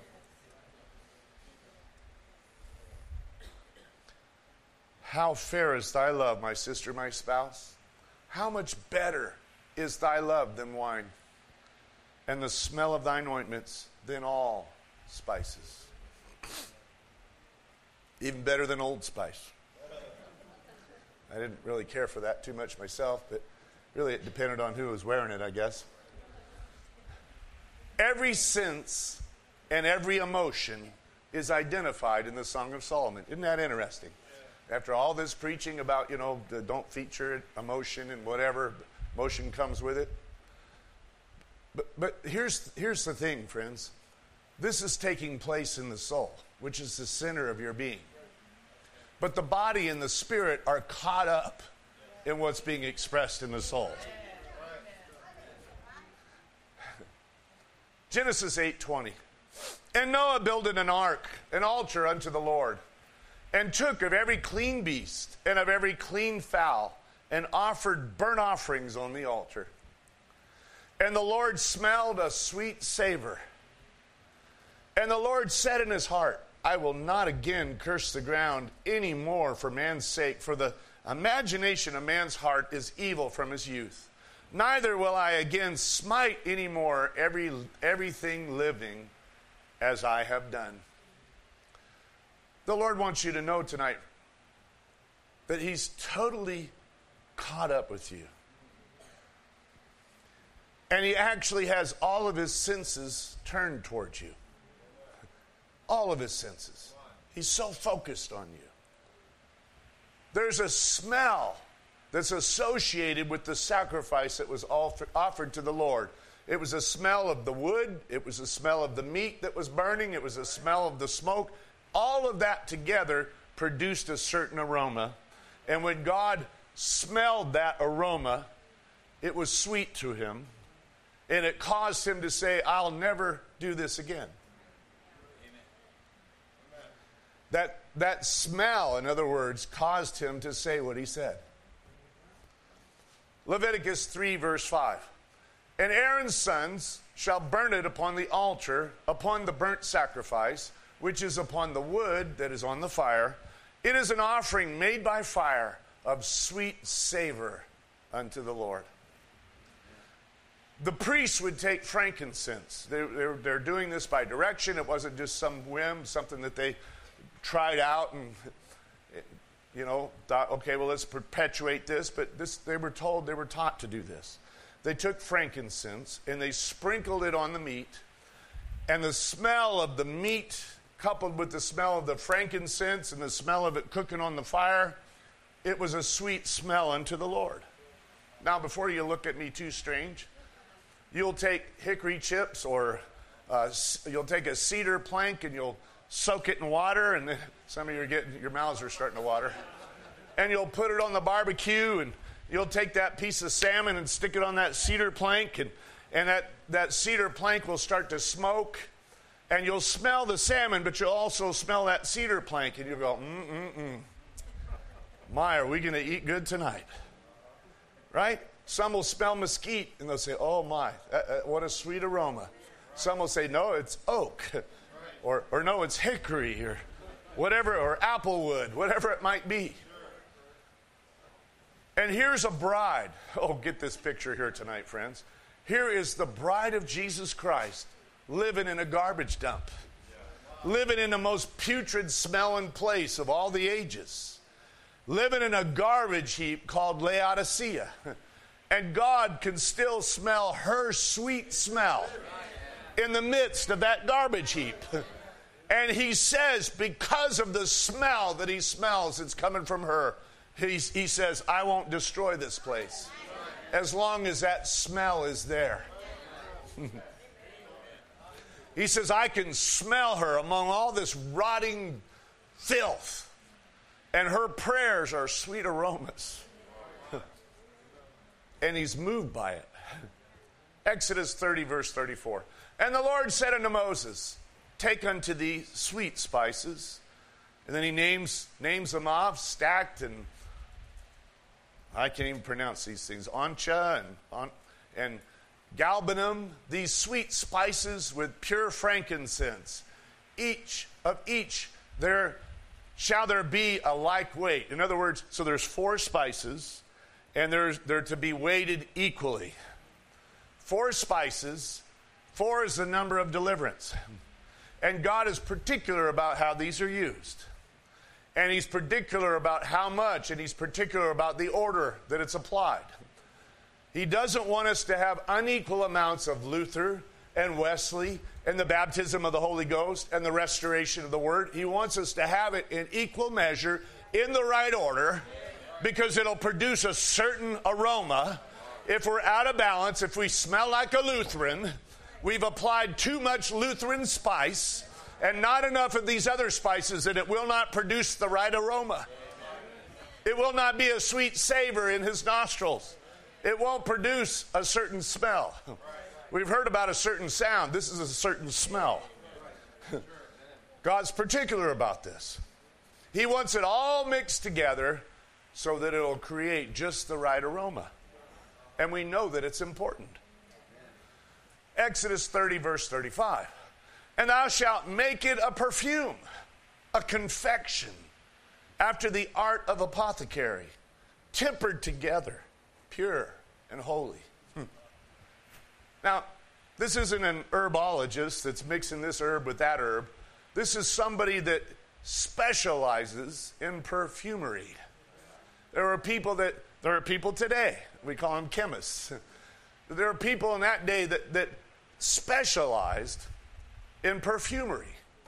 How fair is thy love, my sister, my spouse? How much better is thy love than wine, and the smell of thine ointments than all spices? Even better than Old Spice. I didn't really care for that too much myself, but really it depended on who was wearing it, I guess. Every sense and every emotion is identified in the Song of Solomon. Isn't that interesting? After all this preaching about, you know, the don't feature emotion and whatever, emotion comes with it. But, but here's, here's the thing, friends. This is taking place in the soul, which is the center of your being. But the body and the spirit are caught up in what's being expressed in the soul. Genesis eight twenty. And Noah builded an ark, an altar unto the Lord, and took of every clean beast and of every clean fowl, and offered burnt offerings on the altar. And the Lord smelled a sweet savor. And the Lord said in his heart, I will not again curse the ground any more for man's sake, for the imagination of man's heart is evil from his youth. Neither will I again smite any more every, everything living as I have done. The Lord wants you to know tonight that he's totally caught up with you. And he actually has all of his senses turned towards you. All of his senses. He's so focused on you. There's a smell that's associated with the sacrifice that was offered to the Lord. It was a smell of the wood. It was a smell of the meat that was burning. It was a smell of the smoke. All of that together produced a certain aroma. And when God smelled that aroma, it was sweet to him. And it caused him to say, I'll never do this again. That, that smell, in other words, caused him to say what he said. Leviticus three, verse five. And Aaron's sons shall burn it upon the altar, upon the burnt sacrifice, which is upon the wood that is on the fire. It is an offering made by fire of sweet savor unto the Lord. The priests would take frankincense. They, they're, they're doing this by direction. It wasn't just some whim, something that they tried out and, you know, thought, okay, well, let's perpetuate this. But this, they were told, they were taught to do this. They took frankincense and they sprinkled it on the meat. And the smell of the meat, coupled with the smell of the frankincense and the smell of it cooking on the fire, it was a sweet smell unto the Lord. Now, before you look at me too strange, you'll take hickory chips or uh, you'll take a cedar plank and you'll soak it in water, and then some of you are getting, your mouths are starting to water. And you'll put it on the barbecue, and you'll take that piece of salmon and stick it on that cedar plank, and, and that, that cedar plank will start to smoke, and you'll smell the salmon, but you'll also smell that cedar plank, and you'll go, mm-mm-mm. My, are we going to eat good tonight? Right? Some will smell mesquite, and they'll say, oh, my, uh, uh, what a sweet aroma. Some will say, no, it's oak. Or, or no, it's hickory, or whatever, or applewood, whatever it might be. And here's a bride. Oh, get this picture here tonight, friends. Here is the bride of Jesus Christ living in a garbage dump, living in the most putrid smelling place of all the ages, living in a garbage heap called Laodicea. And God can still smell her sweet smell in the midst of that garbage heap. And he says, because of the smell that he smells, it's coming from her. He's, he says, I won't destroy this place as long as that smell is there. He says, I can smell her among all this rotting filth, and her prayers are sweet aromas. And he's moved by it. Exodus thirty, verse thirty-four. And the Lord said unto Moses, take unto thee sweet spices. And then he names names them off, stacked, and I can't even pronounce these things. Oncha and on, and galbanum, these sweet spices with pure frankincense. Each of each there shall there be a like weight. In other words, so there's four spices, and there's, they're to be weighted equally. Four spices, four is the number of deliverance. And God is particular about how these are used. And he's particular about how much, and he's particular about the order that it's applied. He doesn't want us to have unequal amounts of Luther and Wesley and the baptism of the Holy Ghost and the restoration of the Word. He wants us to have it in equal measure, in the right order, because it'll produce a certain aroma. If we're out of balance, if we smell like a Lutheran, we've applied too much Lutheran spice and not enough of these other spices, and it will not produce the right aroma. It will not be a sweet savor in his nostrils. It won't produce a certain smell. We've heard about a certain sound. This is a certain smell. God's particular about this. He wants it all mixed together so that it'll create just the right aroma. And we know that it's important. Exodus thirty, verse thirty-five. And thou shalt make it a perfume, a confection, after the art of apothecary, tempered together, pure and holy. Hmm. Now, this isn't an herbologist that's mixing this herb with that herb. This is somebody that specializes in perfumery. There are people that there are people today, we call them chemists. There are people in that day that, that specialized in perfumery.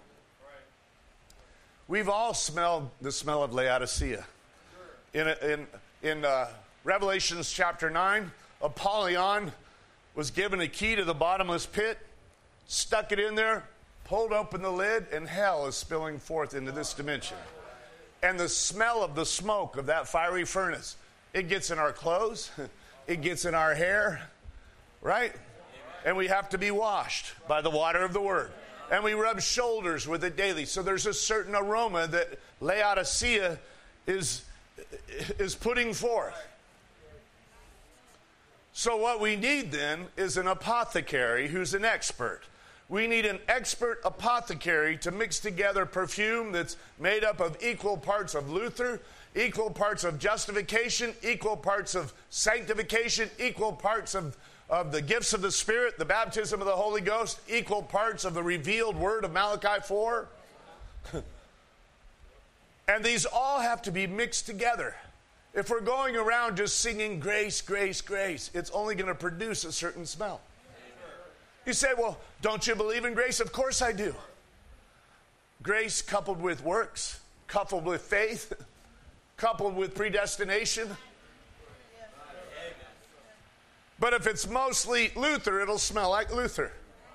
We've all smelled the smell of Laodicea. In in in uh, Revelations chapter nine, Apollyon was given a key to the bottomless pit, stuck it in there, pulled open the lid, and hell is spilling forth into this dimension. And the smell of the smoke of that fiery furnace, it gets in our clothes, it gets in our hair, right? And we have to be washed by the water of the Word. And we rub shoulders with it daily. So there's a certain aroma that Laodicea is, is putting forth. So what we need then is an apothecary who's an expert. We need an expert apothecary to mix together perfume that's made up of equal parts of Luther, equal parts of justification, equal parts of sanctification, equal parts of, of the gifts of the Spirit, the baptism of the Holy Ghost, equal parts of the revealed word of Malachi four. And these all have to be mixed together. If we're going around just singing grace, grace, grace, it's only going to produce a certain smell. You say, well, don't you believe in grace? Of course I do. Grace coupled with works, coupled with faith, coupled with predestination. But if it's mostly Luther, it'll smell like Luther.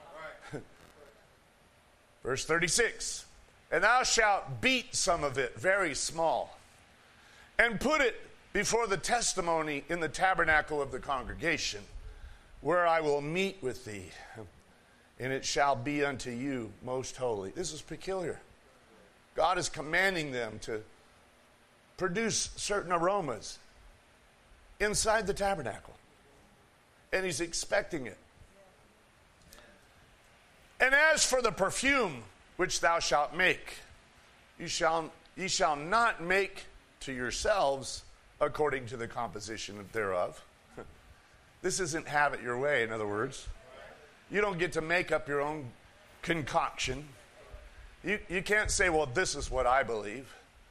Verse thirty-six. And thou shalt beat some of it very small, and put it before the testimony in the tabernacle of the congregation, where I will meet with thee, and it shall be unto you most holy. This is peculiar. God is commanding them to produce certain aromas inside the tabernacle. And he's expecting it. And as for the perfume which thou shalt make, you shall, ye shall not make to yourselves according to the composition thereof. This isn't have it your way, in other words. You don't get to make up your own concoction. You, you can't say, well, this is what I believe.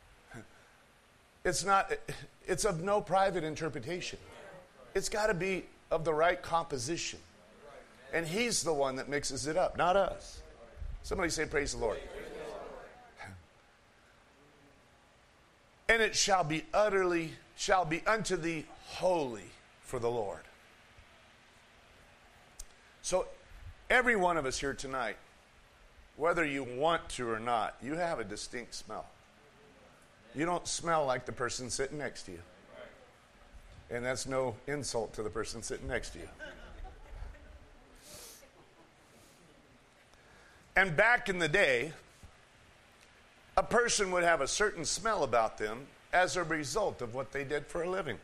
It's not, it's of no private interpretation. It's got to be of the right composition. And he's the one that mixes it up, not us. Somebody say, praise the Lord. And it shall be utterly, shall be unto thee holy for the Lord. So every one of us here tonight, whether you want to or not, you have a distinct smell. You don't smell like the person sitting next to you. And that's no insult to the person sitting next to you. And back in the day, a person would have a certain smell about them as a result of what they did for a living.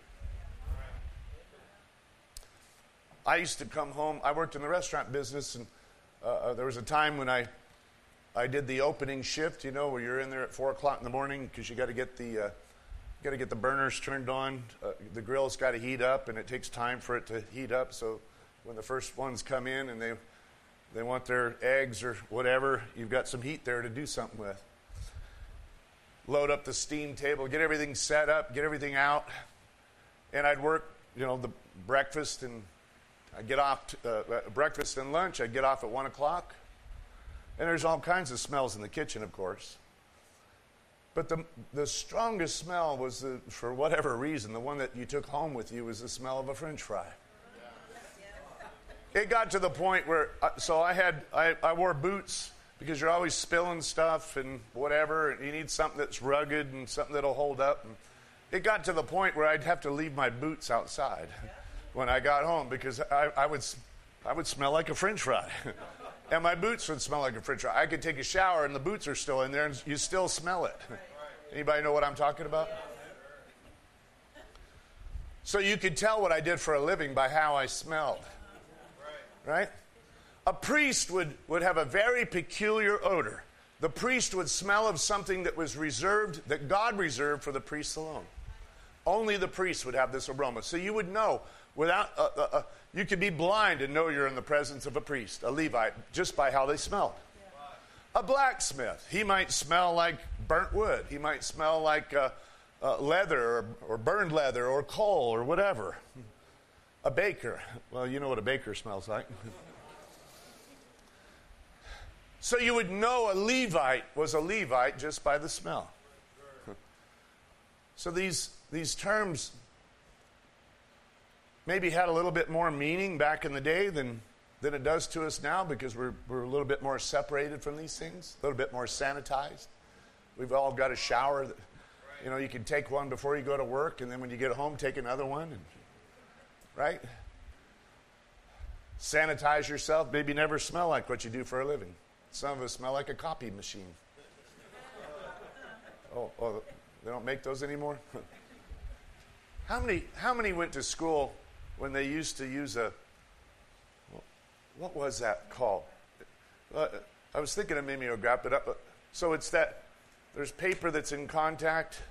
I used to come home, I worked in the restaurant business, and uh, there was a time when I I did the opening shift, you know, where you're in there at four o'clock in the morning because you got to get the uh, got to get the burners turned on. Uh, the grill's got to heat up, and it takes time for it to heat up. So when the first ones come in and they they want their eggs or whatever, you've got some heat there to do something with. Load up the steam table, get everything set up, get everything out, and I'd work, you know, the breakfast, and I'd get off to, uh, breakfast and lunch. I'd get off at one o'clock. And there's all kinds of smells in the kitchen, of course. But the the strongest smell was, the, for whatever reason, the one that you took home with you was the smell of a French fry. It got to the point where, uh, so I had, I, I wore boots because you're always spilling stuff and whatever. And you need something that's rugged and something that'll hold up. And it got to the point where I'd have to leave my boots outside when I got home because I, I would I would smell like a French fry. And my boots would smell like a French fry. I could take a shower and the boots are still in there and you still smell it. Anybody know what I'm talking about? So you could tell what I did for a living by how I smelled. Right? A priest would, would have a very peculiar odor. The priest would smell of something that was reserved, that God reserved for the priests alone. Only the priest would have this aroma. So you would know without, uh, uh, uh, you could be blind and know you're in the presence of a priest, a Levite, just by how they smelled. Yeah. A blacksmith, he might smell like burnt wood. He might smell like uh, uh, leather or, or burned leather or coal or whatever. A baker, well, you know what a baker smells like. So you would know a Levite was a Levite just by the smell. So these these terms maybe had a little bit more meaning back in the day than, than it does to us now because we're, we're a little bit more separated from these things, a little bit more sanitized. We've all got a shower. That, you know, you can take one before you go to work, and then when you get home, take another one. And, right? Sanitize yourself. Maybe never smell like what you do for a living. Some of us smell like a copy machine. Oh, oh they don't make those anymore? How many, how many went to school when they used to use a, what was that called? Uh, I was thinking of mimeograph, but uh, so it's that, there's paper that's in contact,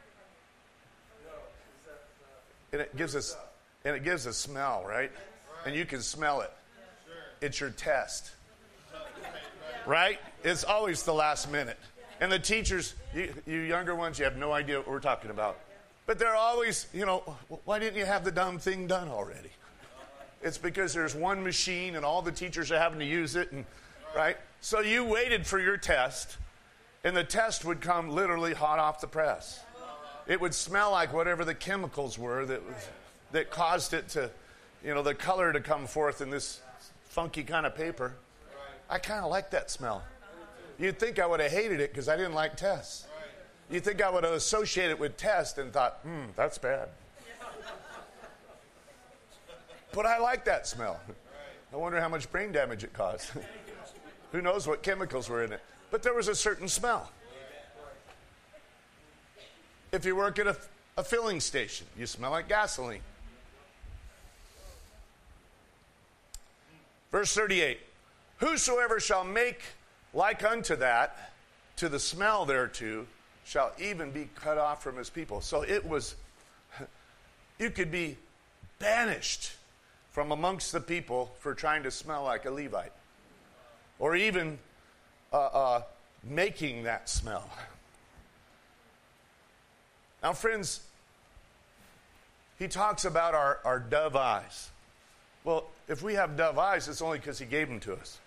and it gives us, and it gives a smell, right? And you can smell it. It's your test, right? It's always the last minute. And the teachers, you, you younger ones, you have no idea what we're talking about. But they're always, you know, why didn't you have the dumb thing done already? It's because there's one machine and all the teachers are having to use it, and right? So you waited for your test, and the test would come literally hot off the press. It would smell like whatever the chemicals were that was, that caused it to, you know, the color to come forth in this funky kind of paper. I kind of like that smell. You'd think I would have hated it because I didn't like tests. You think I would have associated it with test and thought, hmm, that's bad. But I like that smell. I wonder how much brain damage it caused. Who knows what chemicals were in it. But there was a certain smell. If you work at a, a filling station, you smell like gasoline. Verse thirty-eight. Whosoever shall make like unto that, to the smell thereto, shall even be cut off from his people. So it was, you could be banished from amongst the people for trying to smell like a Levite. Or even uh, uh, making that smell. Now, friends, he talks about our, our dove eyes. Well, if we have dove eyes, it's only because he gave them to us.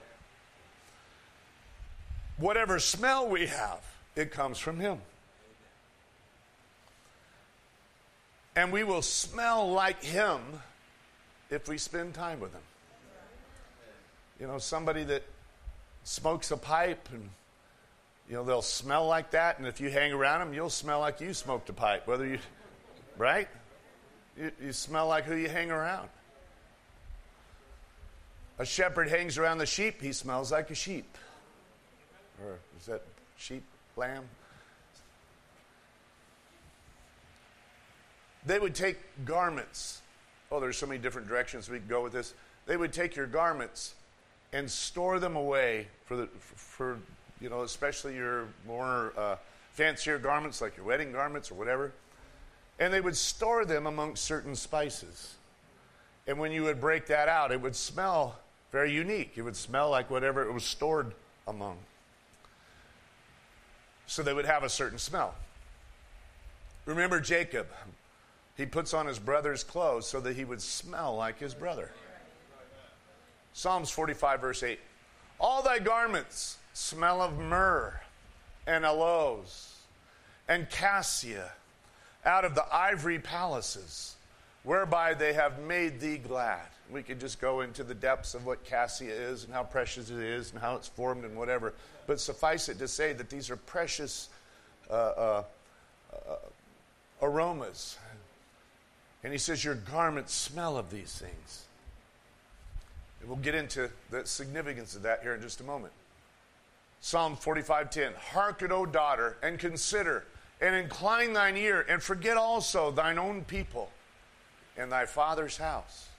Whatever smell we have, it comes from him. And we will smell like him if we spend time with him. You know, somebody that smokes a pipe, and you know, they'll smell like that, and if you hang around them, you'll smell like you smoked a pipe, whether you, right? You, you smell like who you hang around. A shepherd hangs around the sheep, he smells like a sheep. Or is that sheep, lamb? They would take garments. Oh, there's so many different directions we could go with this. They would take your garments and store them away for the for you know, especially your more uh, fancier garments, like your wedding garments or whatever. And they would store them amongst certain spices. And when you would break that out, it would smell very unique. It would smell like whatever it was stored among. So they would have a certain smell. Remember Jacob. He puts on his brother's clothes so that he would smell like his brother. Psalms forty-five, verse eight. All thy garments smell of myrrh and aloes and cassia out of the ivory palaces, whereby they have made thee glad. We could just go into the depths of what cassia is and how precious it is and how it's formed and whatever. But suffice it to say that these are precious uh, uh, uh, aromas. And he says, your garments smell of these things. And we'll get into the significance of that here in just a moment. Psalm forty-five ten. Hearken, O daughter, and consider, and incline thine ear, and forget also thine own people and thy father's house.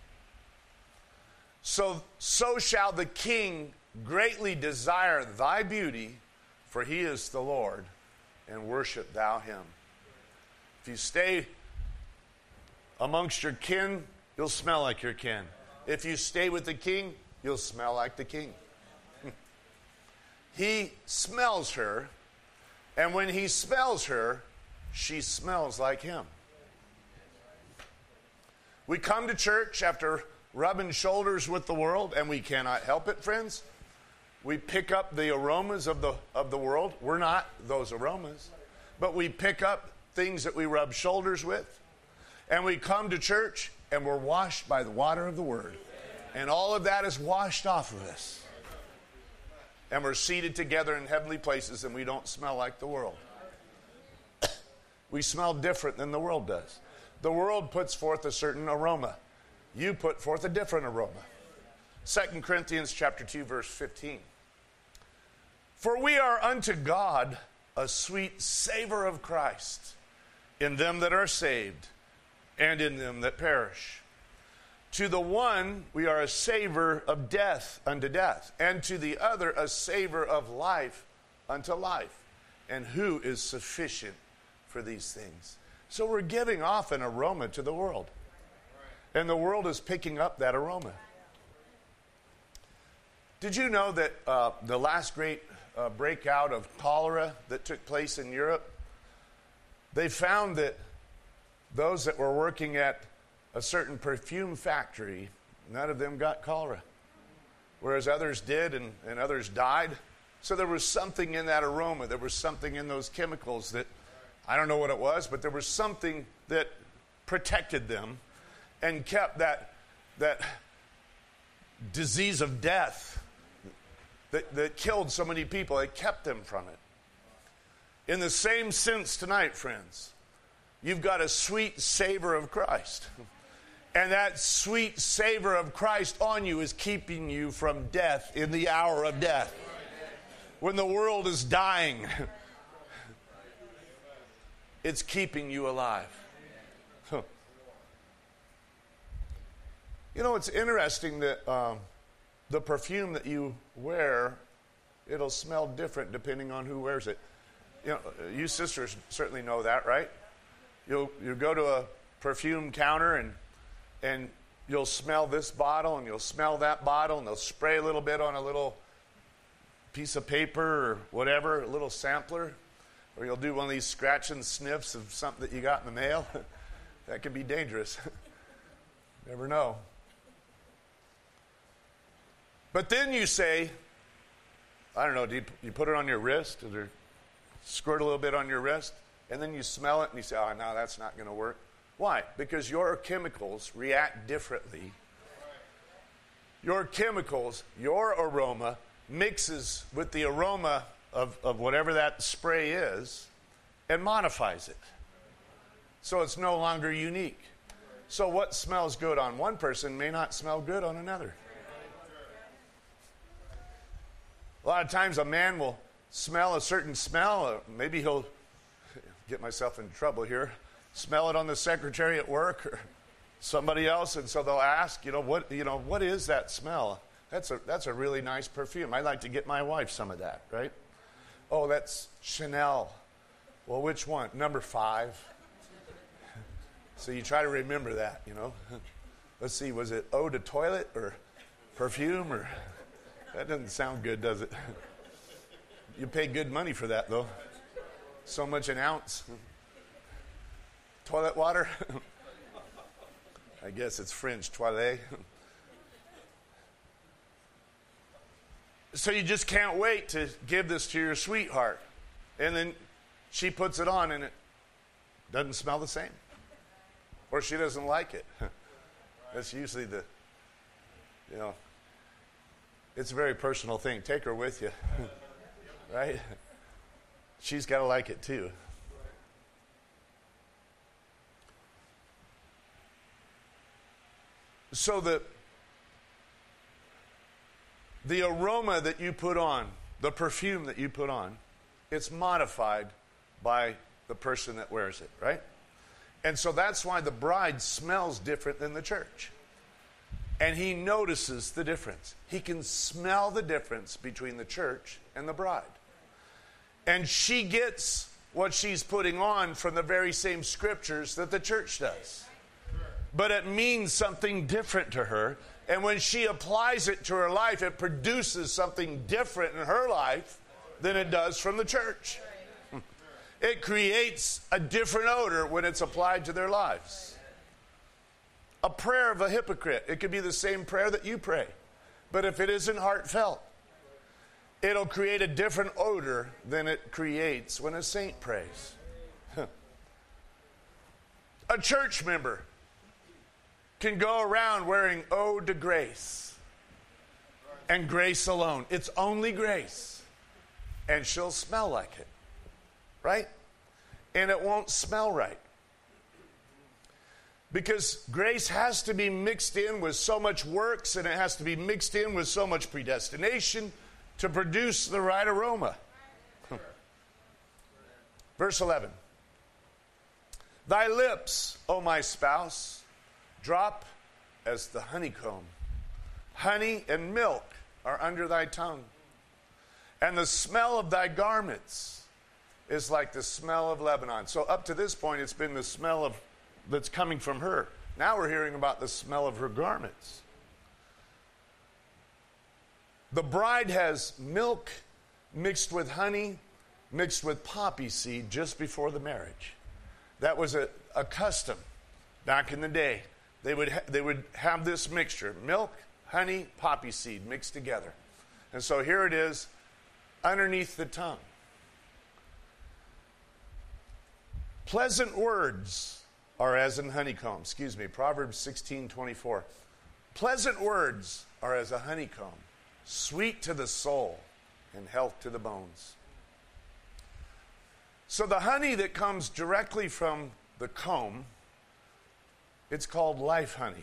So, so shall the king greatly desire thy beauty, for he is the Lord, and worship thou him. If you stay amongst your kin, you'll smell like your kin. If you stay with the king, you'll smell like the king. He smells her, and when he smells her, she smells like him. We come to church after rubbing shoulders with the world, and we cannot help it, friends. We pick up the aromas of the of the world. We're not those aromas, but we pick up things that we rub shoulders with, and we come to church, and we're washed by the water of the Word, and all of that is washed off of us, and we're seated together in heavenly places, and we don't smell like the world. We smell different than the world does. The world puts forth a certain aroma. You put forth a different aroma. Second Corinthians chapter two, verse fifteen. For we are unto God a sweet savor of Christ in them that are saved and in them that perish. To the one we are a savor of death unto death, and to the other a savor of life unto life. And who is sufficient for these things? So we're giving off an aroma to the world. And the world is picking up that aroma. Did you know that uh, the last great uh, breakout of cholera that took place in Europe, they found that those that were working at a certain perfume factory, none of them got cholera, whereas others did, and, and others died. So there was something in that aroma. There was something in those chemicals that, I don't know what it was, but there was something that protected them and kept that, that disease of death that, that killed so many people. It kept them from it. In the same sense tonight, friends, you've got a sweet savor of Christ. And that sweet savor of Christ on you is keeping you from death in the hour of death. When the world is dying, it's keeping you alive. Huh. You know, it's interesting that um, the perfume that you wear, it'll smell different depending on who wears it. You know, you sisters certainly know that, right? You'll you go to a perfume counter and and you'll smell this bottle and you'll smell that bottle, and they'll spray a little bit on a little piece of paper or whatever, a little sampler, or you'll do one of these scratch and sniffs of something that you got in the mail. That can be dangerous. Never know. But then you say, I don't know, do you, you put it on your wrist or squirt a little bit on your wrist, and then you smell it and you say, oh, no, that's not going to work. Why? Because your chemicals react differently. Your chemicals, your aroma mixes with the aroma of, of whatever that spray is and modifies it. So it's no longer unique. So what smells good on one person may not smell good on another. A lot of times a man will smell a certain smell, or maybe he'll get myself in trouble here, smell it on the secretary at work or somebody else, and so they'll ask, you know, what you know, what is that smell? That's a that's a really nice perfume. I'd like to get my wife some of that, right? Oh, that's Chanel. Well, which one? Number five. So you try to remember that, you know. Let's see, was it eau de toilet or perfume or... That doesn't sound good, does it? You pay good money for that, though. So much an ounce. Toilet water? I guess it's French, toilet. So you just can't wait to give this to your sweetheart. And then she puts it on and it doesn't smell the same. Or she doesn't like it. That's usually the, you know, it's a very personal thing. Take her with you. Right? She's got to like it too. So the the aroma that you put on, the perfume that you put on, it's modified by the person that wears it, right? And so that's why the bride smells different than the church. And he notices the difference. He can smell the difference between the church and the bride. And she gets what she's putting on from the very same scriptures that the church does. But it means something different to her. And when she applies it to her life, it produces something different in her life than it does from the church. It creates a different odor when it's applied to their lives. A prayer of a hypocrite, it could be the same prayer that you pray. But if it isn't heartfelt, it'll create a different odor than it creates when a saint prays. A church member can go around wearing eau de grace and grace alone. It's only grace. And she'll smell like it. Right? And it won't smell right. Because grace has to be mixed in with so much works, and it has to be mixed in with so much predestination to produce the right aroma. Verse eleven. Thy lips, O my spouse, drop as the honeycomb. Honey and milk are under thy tongue. And the smell of thy garments is like the smell of Lebanon. So up to this point, it's been the smell of that's coming from her. Now we're hearing about the smell of her garments. The bride has milk mixed with honey, mixed with poppy seed just before the marriage. That was a, a custom back in the day. They would ha- they would have this mixture, milk, honey, poppy seed mixed together. And so here it is underneath the tongue. Pleasant words are as an honeycomb. Excuse me, Proverbs sixteen twenty-four. Pleasant words are as a honeycomb, sweet to the soul and health to the bones. So the honey that comes directly from the comb, it's called life honey.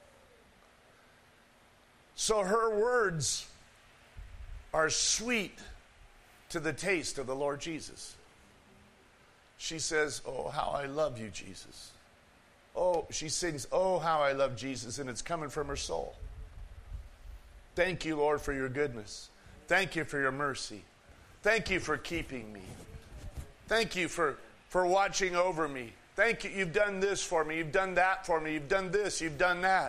So her words are sweet to the taste of the Lord Jesus. She says, oh, how I love you, Jesus. Oh, she sings, oh, how I love Jesus, and it's coming from her soul. Thank you, Lord, for your goodness. Thank you for your mercy. Thank you for keeping me. Thank you for, for watching over me. Thank you, you've done this for me. You've done that for me. You've done this. You've done that.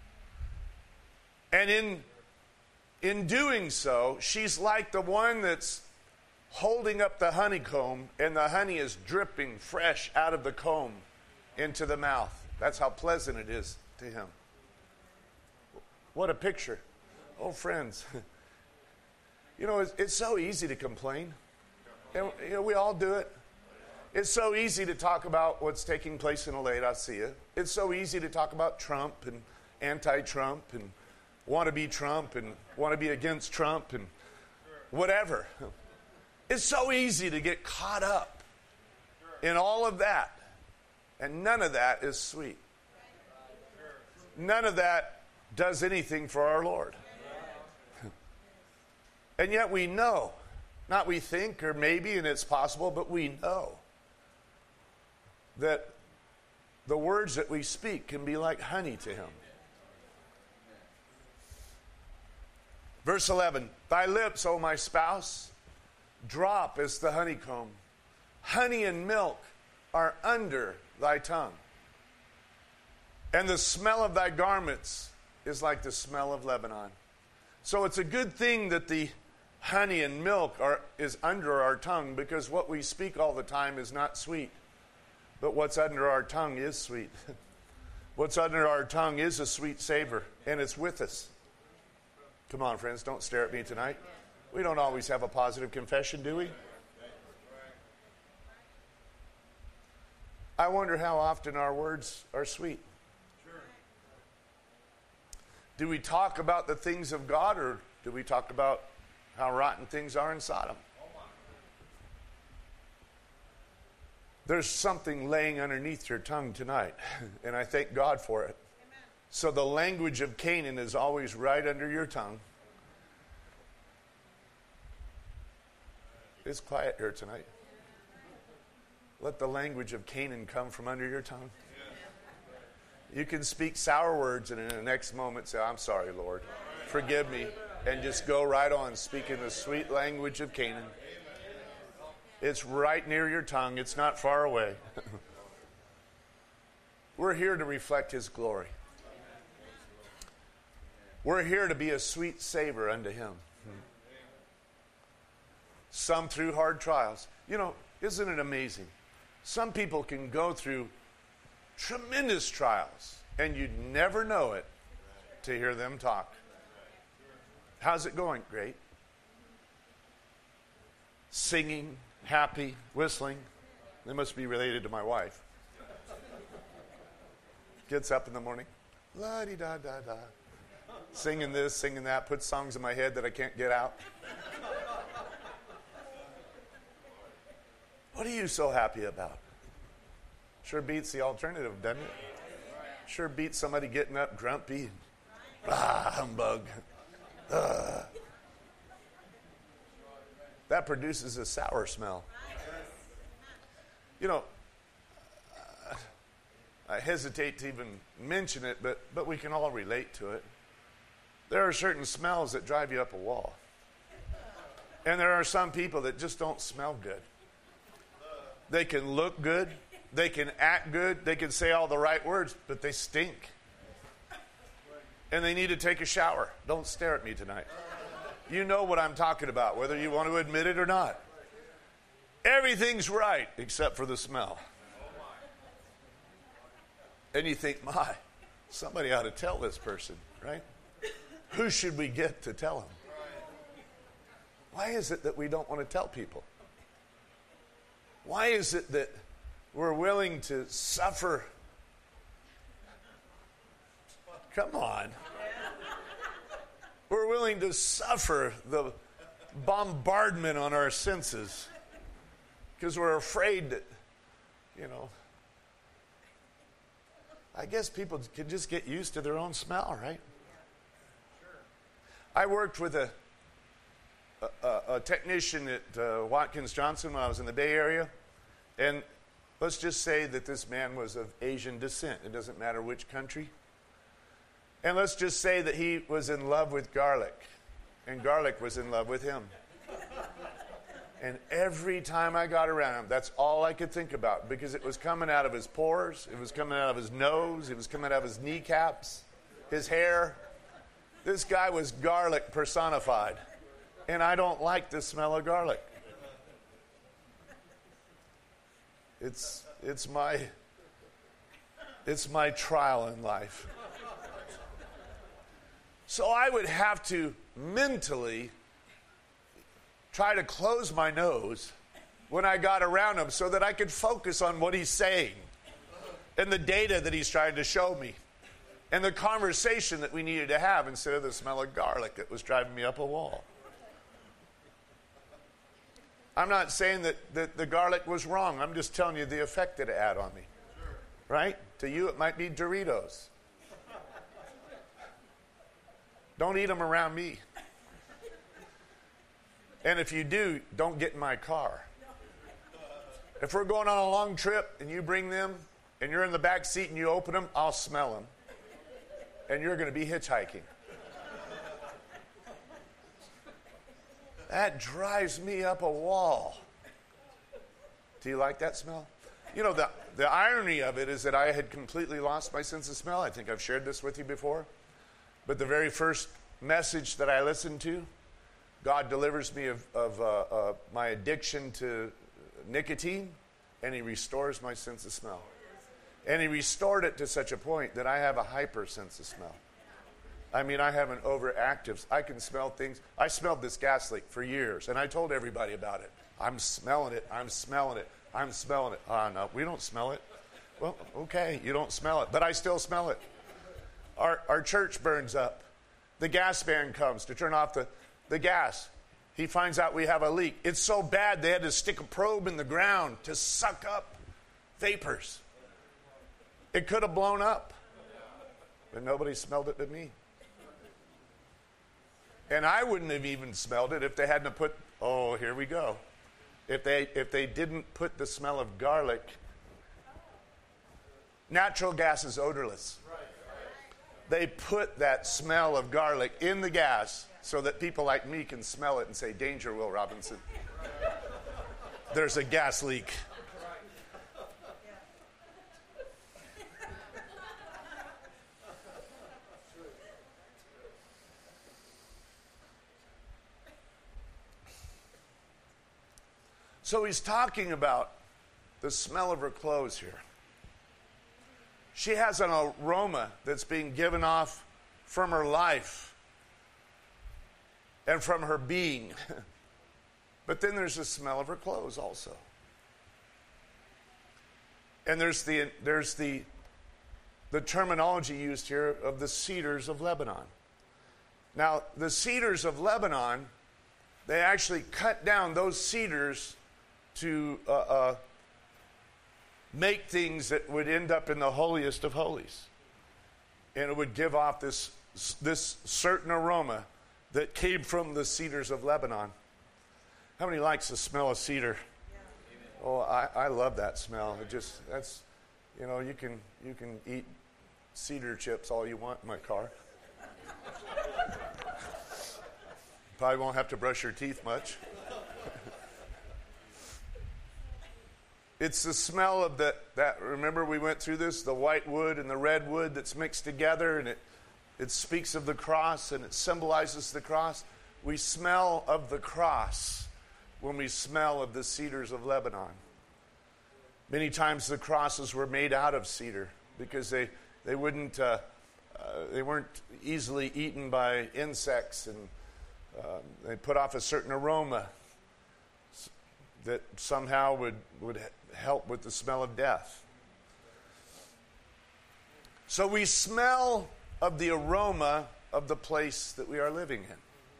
And in, in doing so, she's like the one that's holding up the honeycomb, and the honey is dripping fresh out of the comb into the mouth. That's how pleasant it is to him. What a picture. Oh, friends, you know, it's, it's so easy to complain. And, you know, we all do it. It's so easy to talk about what's taking place in Laodicea. It's so easy to talk about Trump and anti-Trump and want to be Trump and want to be against Trump and whatever. It's so easy to get caught up in all of that. And none of that is sweet. None of that does anything for our Lord. And yet we know, not we think or maybe, and it's possible, but we know that the words that we speak can be like honey to him. Verse eleven, thy lips, O my spouse, drop as the honeycomb. Honey and milk are under thy tongue. And the smell of thy garments is like the smell of Lebanon. So it's a good thing that the honey and milk are, is under our tongue, because what we speak all the time is not sweet. But what's under our tongue is sweet. What's under our tongue is a sweet savor, and it's with us. Come on, friends, don't stare at me tonight. We don't always have a positive confession, do we? I wonder how often our words are sweet. Do we talk about the things of God, or do we talk about how rotten things are in Sodom? There's something laying underneath your tongue tonight, and I thank God for it. Amen. So the language of Canaan is always right under your tongue. It's quiet here tonight. Let the language of Canaan come from under your tongue. You can speak sour words and in the next moment say, I'm sorry, Lord. Forgive me. And just go right on speaking the sweet language of Canaan. It's right near your tongue. It's not far away. We're here to reflect his glory. We're here to be a sweet savor unto him. Some through hard trials. You know, isn't it amazing? Some people can go through tremendous trials, and you'd never know it to hear them talk. How's it going? Great. Singing, happy, whistling. They must be related to my wife. Gets up in the morning, la-di-da-da-da, singing this, singing that, puts songs in my head that I can't get out. What are you so happy about? Sure beats the alternative, doesn't it? Sure beats somebody getting up grumpy. Ah, humbug. Uh. That produces a sour smell. You know, uh, I hesitate to even mention it, but, but we can all relate to it. There are certain smells that drive you up a wall. And there are some people that just don't smell good. They can look good. They can act good. They can say all the right words, but they stink. And they need to take a shower. Don't stare at me tonight. You know what I'm talking about, whether you want to admit it or not. Everything's right except for the smell. And you think, my, somebody ought to tell this person, right? Who should we get to tell him? Why is it that we don't want to tell people? Why is it that we're willing to suffer? Come on. We're willing to suffer the bombardment on our senses because we're afraid that, you know, I guess people can just get used to their own smell, right? I worked with a a, a technician at uh, Watkins Johnson when I was in the Bay Area, and let's just say that this man was of Asian descent. It doesn't matter which country. And let's just say that he was in love with garlic, and garlic was in love with him. And every time I got around him, that's all I could think about, because it was coming out of his pores, it was coming out of his nose, it was coming out of his kneecaps, his hair. This guy was garlic personified, and I don't like the smell of garlic. It's it's my it's my trial in life. So I would have to mentally try to close my nose when I got around him so that I could focus on what he's saying and the data that he's trying to show me and the conversation that we needed to have instead of the smell of garlic that was driving me up a wall. I'm not saying that, that the garlic was wrong. I'm just telling you the effect that it had on me. Right? To you, it might be Doritos. Don't eat them around me. And if you do, don't get in my car. If we're going on a long trip and you bring them and you're in the back seat and you open them, I'll smell them. And you're going to be hitchhiking. That drives me up a wall. Do you like that smell? You know, the, the irony of it is that I had completely lost my sense of smell. I think I've shared this with you before. But the very first message that I listened to, God delivers me of, of uh, uh, my addiction to nicotine, and he restores my sense of smell. And he restored it to such a point that I have a hyper sense of smell. I mean, I have an overactive, I can smell things. I smelled this gas leak for years, and I told everybody about it. I'm smelling it, I'm smelling it, I'm smelling it. Oh, no, we don't smell it. Well, okay, you don't smell it, but I still smell it. Our, our church burns up. The gas man comes to turn off the, the gas. He finds out we have a leak. It's so bad they had to stick a probe in the ground to suck up vapors. It could have blown up, but nobody smelled it but me. And I wouldn't have even smelled it if they hadn't put, oh, here we go. If they, if they didn't put the smell of garlic. Natural gas is odorless. They put that smell of garlic in the gas so that people like me can smell it and say, danger, Will Robinson. There's a gas leak. So he's talking about the smell of her clothes here. She has an aroma that's being given off from her life and from her being. But then there's the smell of her clothes also. And there's the there's the the terminology used here of the cedars of Lebanon. Now, the cedars of Lebanon, they actually cut down those cedars to uh, uh, make things that would end up in the holiest of holies. And it would give off this, this certain aroma that came from the cedars of Lebanon. How many likes the smell of cedar? Yeah. Oh, I, I love that smell. It just, that's, you know, you can, you can eat cedar chips all you want in my car. Probably won't have to brush your teeth much. It's the smell of the, that, remember we went through this, the white wood and the red wood that's mixed together, and it, it speaks of the cross and it symbolizes the cross. We smell of the cross when we smell of the cedars of Lebanon. Many times the crosses were made out of cedar because they, they wouldn't, uh, uh, they weren't easily eaten by insects, and uh, they put off a certain aroma that somehow would, would help with the smell of death. So we smell of the aroma of the place that we are living in.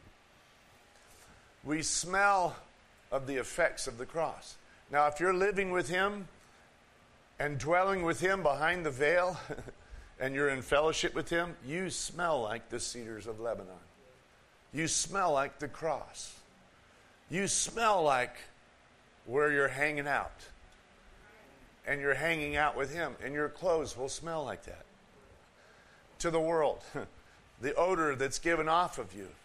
We smell of the effects of the cross. Now, if you're living with him and dwelling with him behind the veil and you're in fellowship with him, you smell like the cedars of Lebanon. You smell like the cross. You smell like where you're hanging out. And you're hanging out with him, and your clothes will smell like that. To the world, the odor that's given off of you.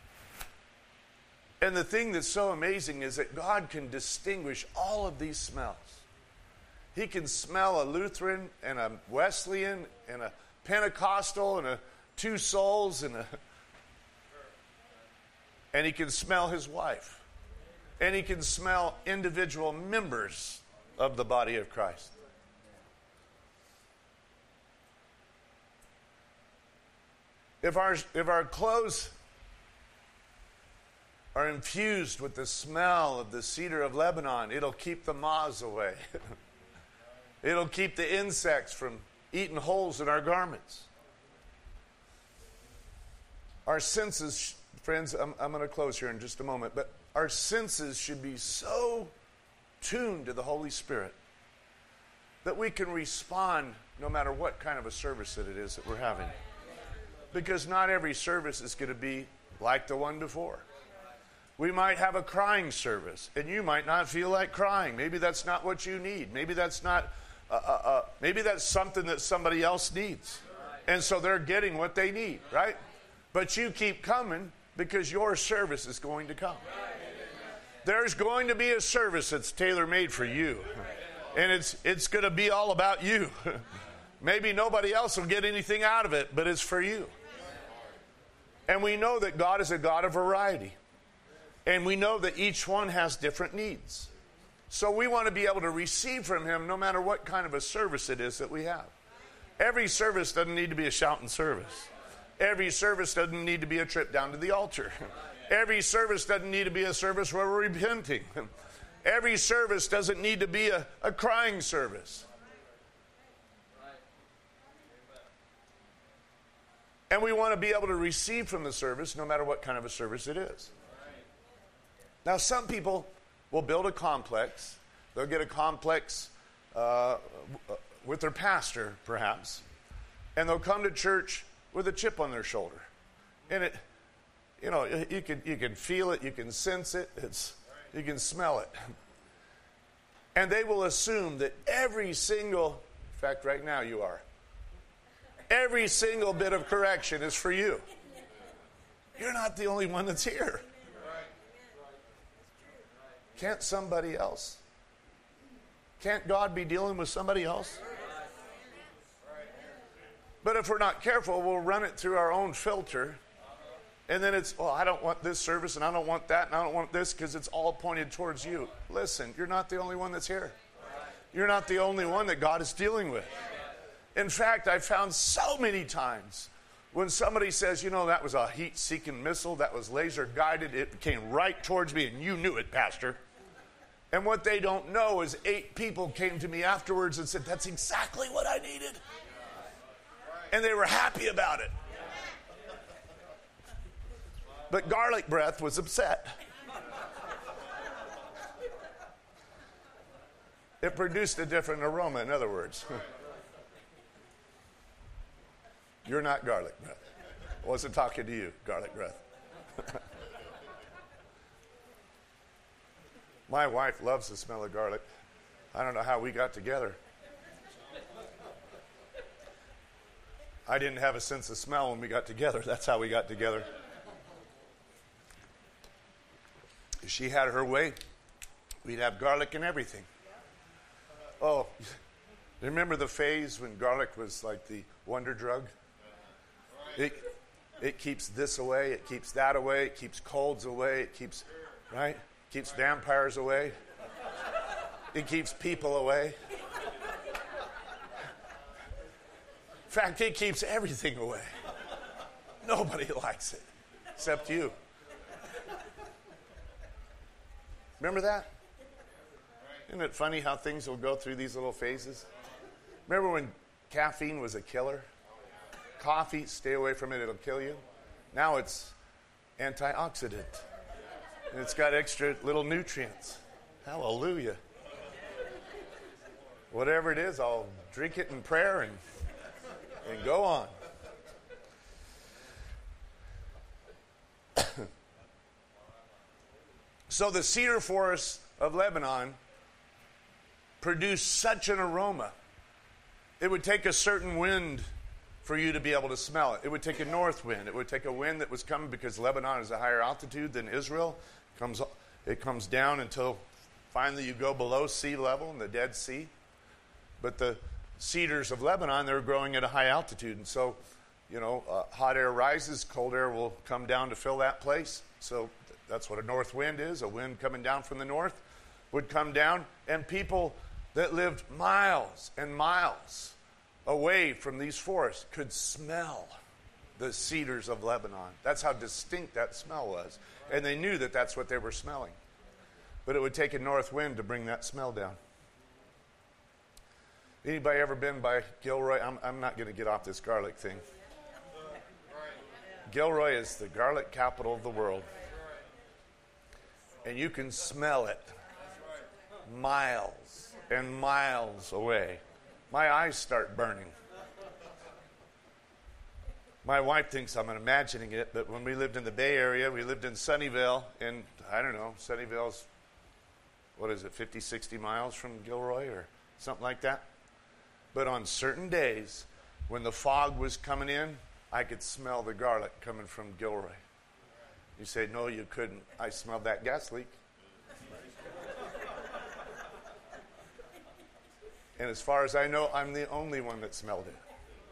And the thing that's so amazing is that God can distinguish all of these smells. He can smell a Lutheran and a Wesleyan and a Pentecostal and a Two Souls and a, and he can smell his wife. And he can smell individual members of the body of Christ. If our, if our clothes are infused with the smell of the cedar of Lebanon, it'll keep the moths away. It'll keep the insects from eating holes in our garments. Our senses, friends, I'm, I'm going to close here in just a moment, but our senses should be so tuned to the Holy Spirit that we can respond no matter what kind of a service that it is that we're having. Because not every service is going to be like the one before. We might have a crying service, and you might not feel like crying. Maybe that's not what you need. Maybe that's not. Uh, uh, uh, maybe that's something that somebody else needs, and so they're getting what they need, right? But you keep coming because your service is going to come. There's going to be a service that's tailor-made for you, and it's it's going to be all about you. Maybe nobody else will get anything out of it, but it's for you. And we know that God is a God of variety. And we know that each one has different needs. So we want to be able to receive from him no matter what kind of a service it is that we have. Every service doesn't need to be a shouting service. Every service doesn't need to be a trip down to the altar. Every service doesn't need to be a service where we're repenting. Every service doesn't need to be a, a crying service. And we want to be able to receive from the service no matter what kind of a service it is. Now, some people will build a complex. They'll get a complex uh, with their pastor, perhaps, and they'll come to church with a chip on their shoulder. And it, you know, you can you can feel it, you can sense it, it's you can smell it. And they will assume that every single, in fact, right now you are, every single bit of correction is for you. You're not the only one that's here. Can't somebody else? Can't God be dealing with somebody else? But if we're not careful, we'll run it through our own filter. And then it's, well, I don't want this service, and I don't want that, and I don't want this, because it's all pointed towards you. Listen, you're not the only one that's here. You're not the only one that God is dealing with. In fact, I found so many times when somebody says, you know, that was a heat-seeking missile, that was laser-guided, it came right towards me, and you knew it, Pastor. And what they don't know is eight people came to me afterwards and said, that's exactly what I needed. And they were happy about it. But garlic breath was upset. It produced a different aroma, in other words. You're not garlic breath. I wasn't talking to you, garlic breath. My wife loves the smell of garlic. I don't know how we got together. I didn't have a sense of smell when we got together. That's how we got together. If she had her way, we'd have garlic in everything. Oh, remember the phase when garlic was like the wonder drug? It, it keeps this away, it keeps that away, it keeps colds away, it keeps, right? Keeps vampires away. It keeps people away. In fact, it keeps everything away. Nobody likes it except you. Remember that? Isn't it funny how things will go through these little phases? Remember when caffeine was a killer? Coffee, stay away from it, it'll kill you. Now it's antioxidant. And it's got extra little nutrients. Hallelujah. Whatever it is, I'll drink it in prayer and, and go on. So the cedar forest of Lebanon produced such an aroma. It would take a certain wind for you to be able to smell it. It would take a north wind. It would take a wind that was coming because Lebanon is a higher altitude than Israel. It comes, it comes down until finally you go below sea level in the Dead Sea. But the cedars of Lebanon, they're growing at a high altitude. And so, you know, uh, hot air rises, cold air will come down to fill that place. So th- that's what a north wind is. A wind coming down from the north would come down. And people that lived miles and miles away from these forests could smell the the cedars of Lebanon. That's how distinct that smell was. And they knew that that's what they were smelling. But it would take a north wind to bring that smell down. Anybody ever been by Gilroy? I'm, I'm not going to get off this garlic thing. Gilroy is the garlic capital of the world. And you can smell it miles and miles away. My eyes start burning. My wife thinks I'm imagining it, but when we lived in the Bay Area, we lived in Sunnyvale, and I don't know, Sunnyvale's, what is it, fifty, sixty miles from Gilroy or something like that? But on certain days, when the fog was coming in, I could smell the garlic coming from Gilroy. You say, no, you couldn't. I smelled that gas leak. And as far as I know, I'm the only one that smelled it.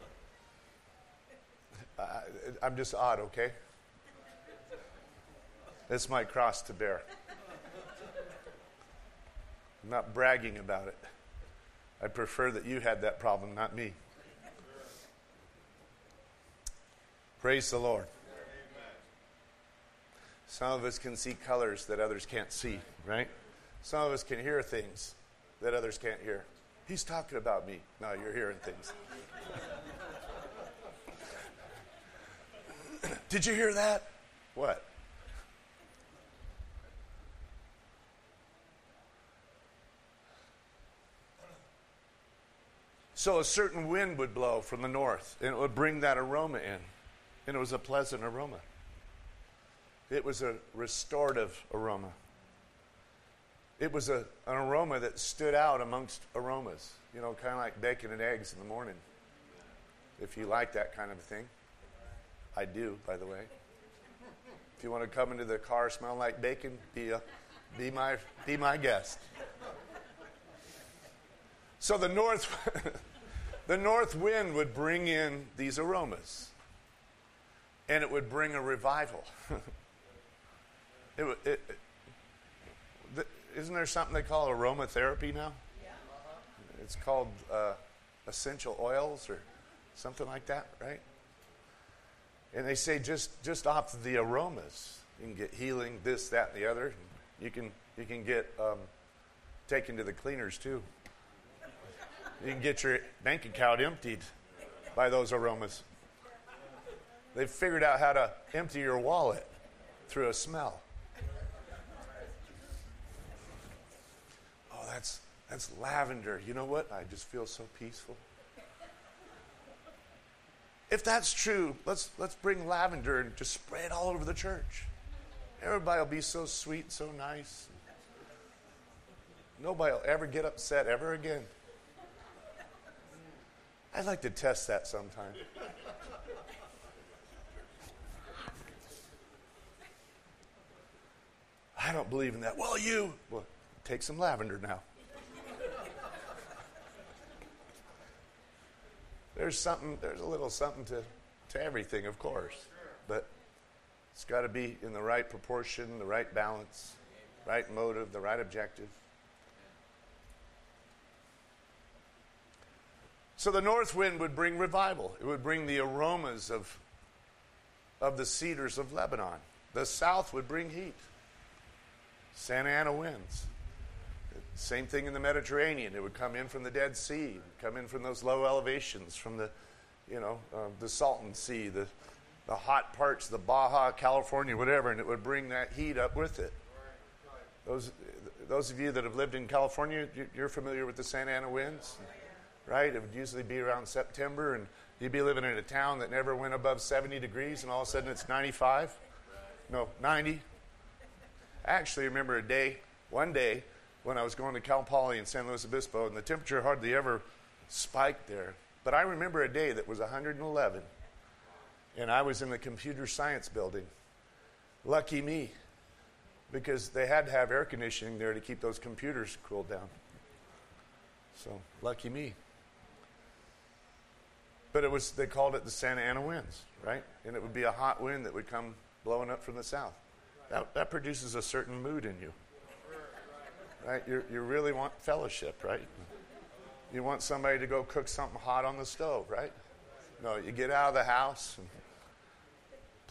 Uh, I'm just odd, okay? It's my cross to bear. I'm not bragging about it. I prefer that you had that problem, not me. Praise the Lord. Some of us can see colors that others can't see, right? Some of us can hear things that others can't hear. He's talking about me. No, you're hearing things. Did you hear that? What? So a certain wind would blow from the north, and it would bring that aroma in. And it was a pleasant aroma. It was a restorative aroma. It was a, an aroma that stood out amongst aromas. You know, kind of like bacon and eggs in the morning. If you like that kind of thing. I do, by the way. If you want to come into the car smelling like bacon, be, a, be, my, be my guest. So the north, the north wind would bring in these aromas. And it would bring a revival. it, it, it, the, isn't there something they call aromatherapy now? Yeah. Uh-huh. It's called uh, essential oils or something like that, right? And they say just, just off the aromas, you can get healing, this, that, and the other. You can you can get um, taken to the cleaners too. You can get your bank account emptied by those aromas. They've figured out how to empty your wallet through a smell. Oh, that's that's lavender. You know what? I just feel so peaceful. If that's true, let's let's bring lavender and just spray it all over the church. Everybody will be so sweet, so nice. Nobody will ever get upset ever again. I'd like to test that sometime. I don't believe in that. Well, you. Well, take some lavender now. There's something, there's a little something to, to everything, of course. But it's got to be in the right proportion, the right balance, right motive, the right objective. So the north wind would bring revival. It would bring the aromas of, of the cedars of Lebanon. The south would bring heat. Santa Ana winds. Same thing in the Mediterranean. It would come in from the Dead Sea, it would come in from those low elevations, from the, you know, uh, the Salton Sea, the, the hot parts, the Baja, California, whatever, and it would bring that heat up with it. Those, those of you that have lived in California, you're familiar with the Santa Ana winds, right? It would usually be around September, and you'd be living in a town that never went above seventy degrees, and all of a sudden it's ninety-five. No, ninety. I actually remember a day, one day, when I was going to Cal Poly in San Luis Obispo, and the temperature hardly ever spiked there. But I remember a day that was one hundred eleven, and I was in the computer science building. Lucky me, because they had to have air conditioning there to keep those computers cooled down. So, lucky me. But it was, they called it the Santa Ana winds, right? And it would be a hot wind that would come blowing up from the south. That, that produces a certain mood in you. Right? You you really want fellowship, right? You want somebody to go cook something hot on the stove, right? No, you get out of the house and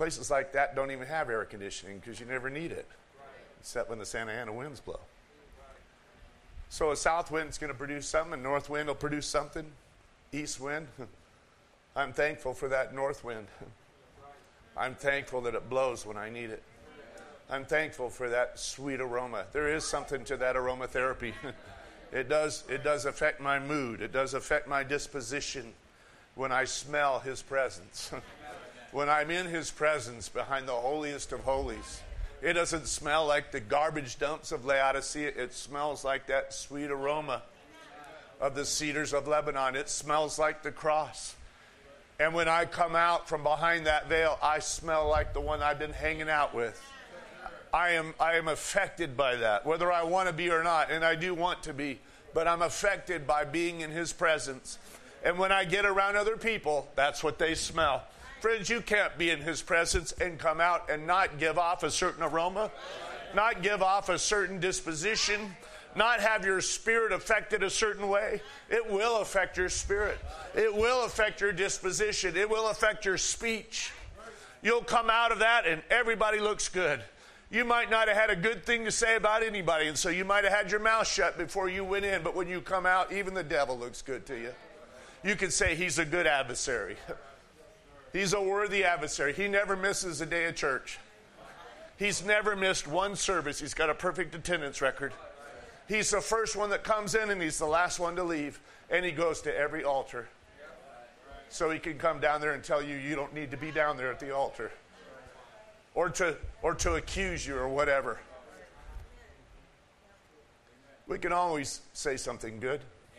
Places like that don't even have air conditioning because you never need it, except when the Santa Ana winds blow. So a south wind's going to produce something, a north wind will produce something, east wind. I'm thankful for that north wind. I'm thankful that it blows when I need it. I'm thankful for that sweet aroma. There is something to that aromatherapy. It does, it does affect my mood. It does affect my disposition when I smell his presence. When I'm in his presence behind the holiest of holies. It doesn't smell like the garbage dumps of Laodicea. It smells like that sweet aroma of the cedars of Lebanon. It smells like the cross. And when I come out from behind that veil, I smell like the one I've been hanging out with. I am, I am affected by that, whether I want to be or not. And I do want to be. But I'm affected by being in his presence. And when I get around other people, that's what they smell. Friends, you can't be in his presence and come out and not give off a certain aroma, not give off a certain disposition, not have your spirit affected a certain way. It will affect your spirit. It will affect your disposition. It will affect your speech. You'll come out of that and everybody looks good. You might not have had a good thing to say about anybody, and so you might have had your mouth shut before you went in, but when you come out, even the devil looks good to you. You can say he's a good adversary. He's a worthy adversary. He never misses a day of church. He's never missed one service. He's got a perfect attendance record. He's the first one that comes in and he's the last one to leave. And he goes to every altar. So he can come down there and tell you you don't need to be down there at the altar. Or to, or to accuse you or whatever. We can always say something good.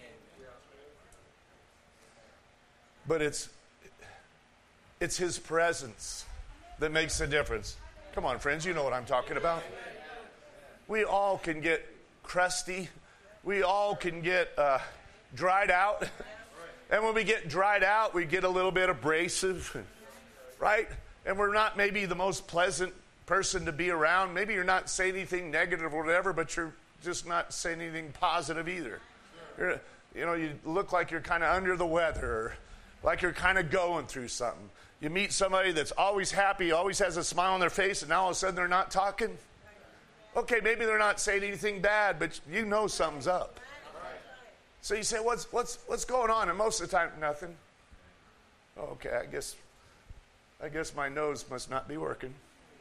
But it's It's his presence that makes the difference. Come on, friends, you know what I'm talking about. We all can get crusty. We all can get uh, dried out. And when we get dried out, we get a little bit abrasive, right? And we're not maybe the most pleasant person to be around. Maybe you're not saying anything negative or whatever, but you're just not saying anything positive either. You're, you know, you look like you're kind of under the weather, or like you're kind of going through something. You meet somebody that's always happy, always has a smile on their face, and now all of a sudden they're not talking. Okay, maybe they're not saying anything bad, but you know something's up. So you say, what's what's what's going on? And most of the time, nothing. Okay, I guess I guess my nose must not be working.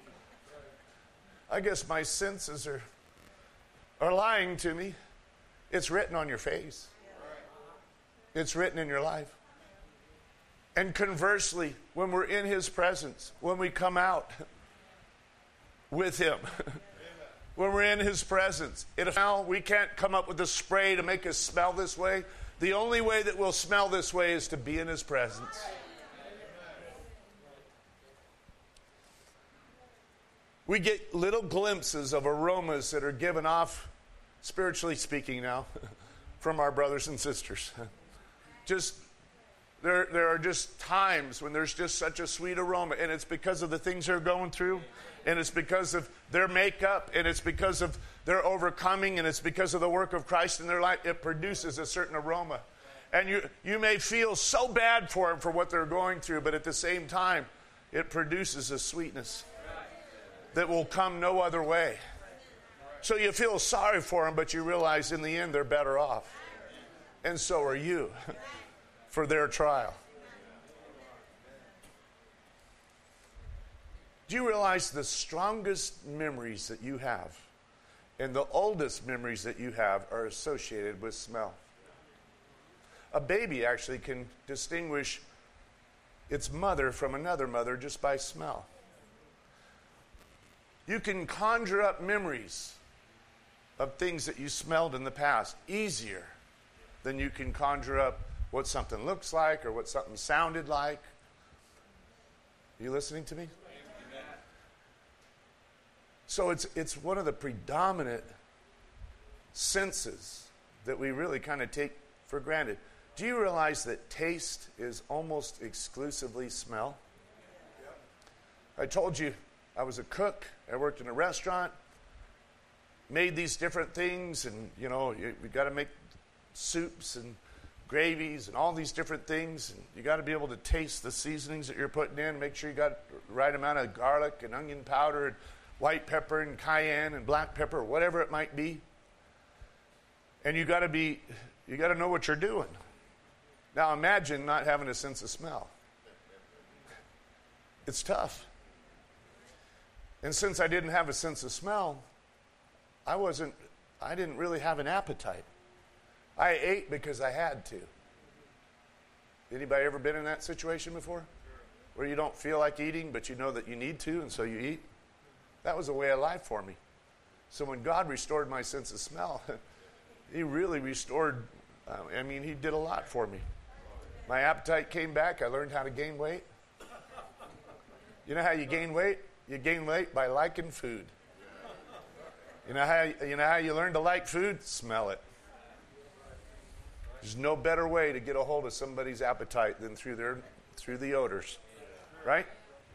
I guess my senses are are lying to me. It's written on your face. It's written in your life. And conversely, when we're in his presence, when we come out with him, when we're in his presence, it, now we can't come up with a spray to make us smell this way. The only way that we'll smell this way is to be in his presence. We get little glimpses of aromas that are given off, spiritually speaking now, from our brothers and sisters. Just There, there are just times when there's just such a sweet aroma, and it's because of the things they're going through, and it's because of their makeup, and it's because of their overcoming, and it's because of the work of Christ in their life. It produces a certain aroma. And you, you may feel so bad for them for what they're going through, but at the same time, it produces a sweetness that will come no other way. So you feel sorry for them, but you realize in the end they're better off. And so are you. For their trial. Do you realize the strongest memories that you have and the oldest memories that you have are associated with smell? A baby actually can distinguish its mother from another mother just by smell. You can conjure up memories of things that you smelled in the past easier than you can conjure up what something looks like or what something sounded like. Are you listening to me? Amen. So it's it's one of the predominant senses that we really kind of take for granted. Do you realize that taste is almost exclusively smell? I told you I was a cook. I worked in a restaurant, made these different things, and you know, we got to make soups and gravies and all these different things. And you got to be able to taste the seasonings that you're putting in. Make sure you got the right amount of garlic and onion powder and white pepper and cayenne and black pepper, whatever it might be. And you got to be, you got to know what you're doing. Now imagine not having a sense of smell. It's tough. And since I didn't have a sense of smell, I wasn't, I didn't really have an appetite. I ate because I had to. Anybody ever been in that situation before? Where you don't feel like eating, but you know that you need to, and so you eat? That was a way of life for me. So when God restored my sense of smell, he really restored, uh, I mean, he did a lot for me. My appetite came back. I learned how to gain weight. You know how you gain weight? You gain weight by liking food. You know how you know how you learn to like food? Smell it. There's no better way to get a hold of somebody's appetite than through their through the odors, right?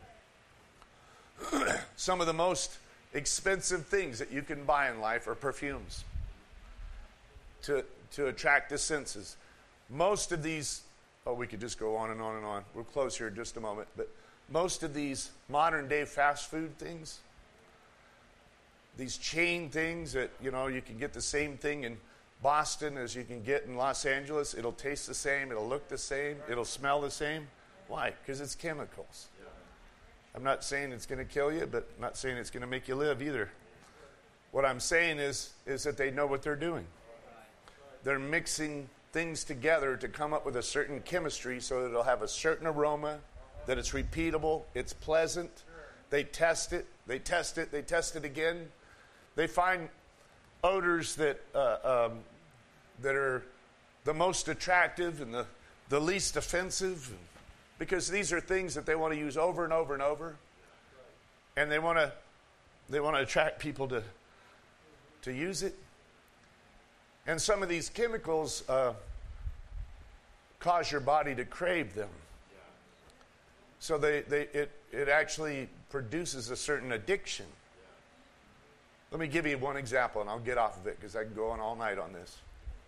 Some of the most expensive things that you can buy in life are perfumes to to attract the senses. Most of these, oh, we could just go on and on and on. We'll close here in just a moment, but most of these modern day fast food things, these chain things that, you know, you can get the same thing in Boston as you can get in Los Angeles. It'll taste the same. It'll look the same. It'll smell the same. Why? Because it's chemicals. I'm not saying it's going to kill you, but I'm not saying it's going to make you live either. What I'm saying is, is that they know what they're doing. They're mixing things together to come up with a certain chemistry so that it'll have a certain aroma, that it's repeatable, it's pleasant. They test it, they test it, they test it again. They find odors that uh, um, that are the most attractive and the, the least offensive, because these are things that they want to use over and over and over, and they want to they want to attract people to to use it. And some of these chemicals uh, cause your body to crave them. So they, they it, it actually produces a certain addiction. Let me give you one example, and I'll get off of it because I can go on all night on this.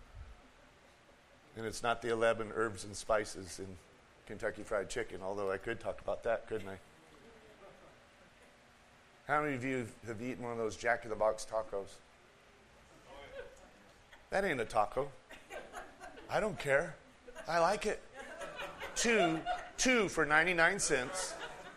And it's not the eleven herbs and spices in Kentucky Fried Chicken, although I could talk about that, couldn't I? How many of you have eaten one of those Jack in the Box tacos? That ain't a taco. I don't care. I like it. Two, two for ninety-nine cents.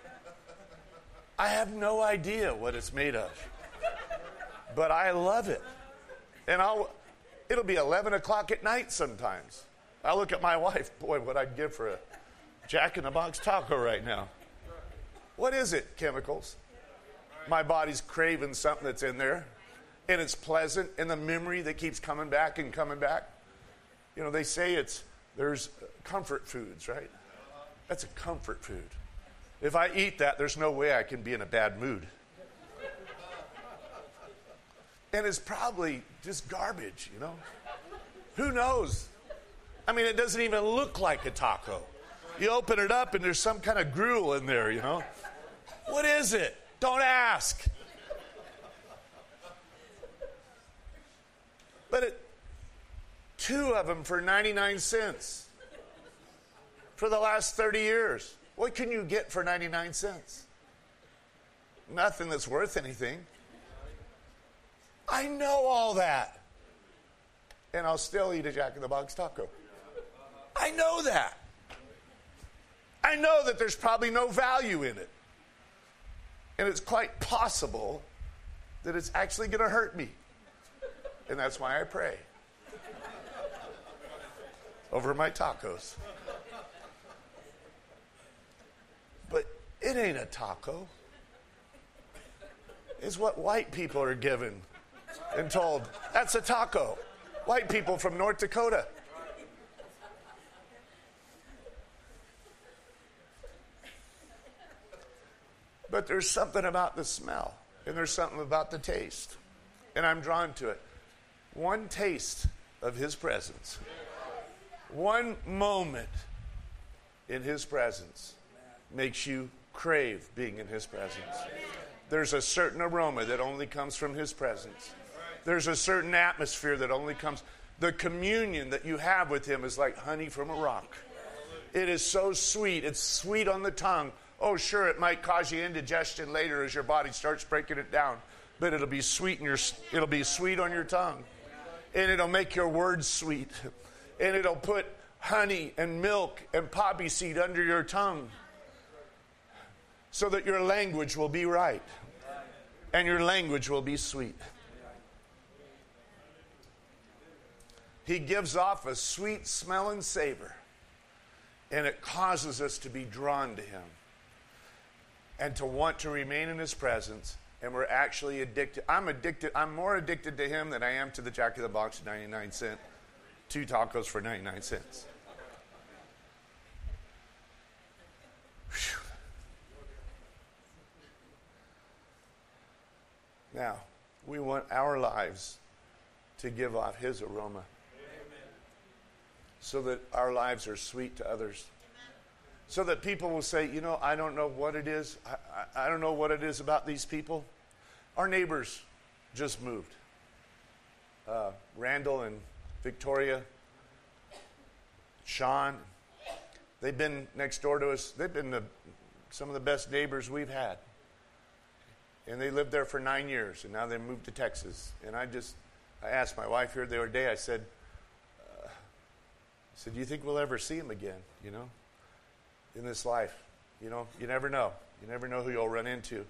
I have no idea what it's made of, but I love it. And I'll, it'll be eleven o'clock at night sometimes. I look at my wife, boy, what I'd give for a Jack in the Box taco right now. What is it? Chemicals. My body's craving something that's in there, and it's pleasant, and the memory that keeps coming back and coming back. You know, they say it's, there's comfort foods, right? That's a comfort food. If I eat that, there's no way I can be in a bad mood. And it's probably just garbage, you know? Who knows? I mean, it doesn't even look like a taco. You open it up and there's some kind of gruel in there, you know? What is it? Don't ask. But it, two of them for ninety-nine cents for the last thirty years. What can you get for ninety-nine cents? Nothing that's worth anything. I know all that. And I'll still eat a Jack in the Box taco. I know that. I know that there's probably no value in it. And it's quite possible that it's actually going to hurt me. And that's why I pray over my tacos. But it ain't a taco. It's what white people are given and told. That's a taco. White people from North Dakota. But there's something about the smell, and there's something about the taste, and I'm drawn to it. One taste of his presence, one moment in his presence makes you crave being in his presence. There's a certain aroma that only comes from his presence. There's a certain atmosphere that only comes. The communion that you have with him is like honey from a rock. It is so sweet. It's sweet on the tongue. Oh, sure, it might cause you indigestion later as your body starts breaking it down, but it'll be sweet in your, it'll be sweet on your tongue, and it'll make your words sweet, and it'll put honey and milk and poppy seed under your tongue, so that your language will be right, and your language will be sweet. He gives off a sweet smell and savor, and it causes us to be drawn to him and to want to remain in his presence. And we're actually addicted. I'm addicted. I'm more addicted to him than I am to the Jack in the Box ninety-nine cent, two tacos for ninety-nine cents. Whew. Now, we want our lives to give off his aroma, so that our lives are sweet to others. So that people will say, you know, I don't know what it is. I, I, I don't know what it is about these people. Our neighbors just moved. Uh, Randall and Victoria, Sean, they've been next door to us. They've been the, some of the best neighbors we've had. And they lived there for nine years, and now they moved to Texas. And I just, I asked my wife here the other day, I said, uh, I said, do you think we'll ever see him again, you know, in this life? You know, you never know. You never know who you'll run into.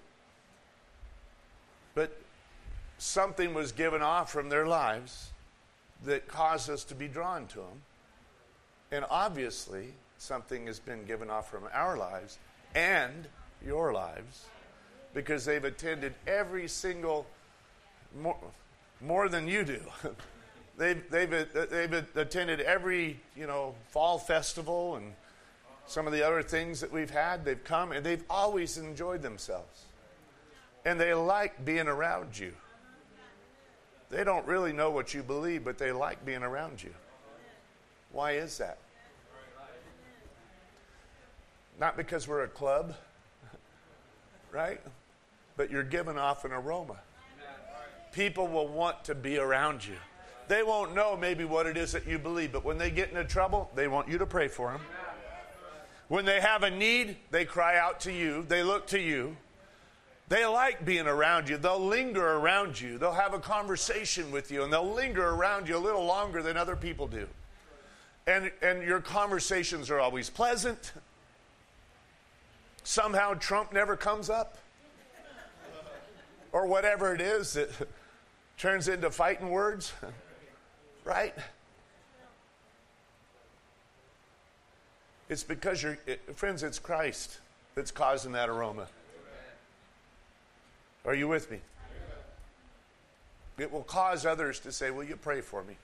But something was given off from their lives that caused us to be drawn to them. And obviously, something has been given off from our lives and your lives, because they've attended every single, more, more than you do. they've, they've, they've attended every, you know, fall festival and some of the other things that we've had. They've come, and they've always enjoyed themselves. And they like being around you. They don't really know what you believe, but they like being around you. Why is that? Not because we're a club, right? But you're giving off an aroma. People will want to be around you. They won't know maybe what it is that you believe, but when they get into trouble, they want you to pray for them. When they have a need, they cry out to you. They look to you. They like being around you. They'll linger around you. They'll have a conversation with you, and they'll linger around you a little longer than other people do. And, and your conversations are always pleasant. Somehow Trump never comes up. Or whatever it is that turns into fighting words. Right? It's because you're, it, friends, it's Christ that's causing that aroma. Are you with me? It will cause others to say, will you pray for me?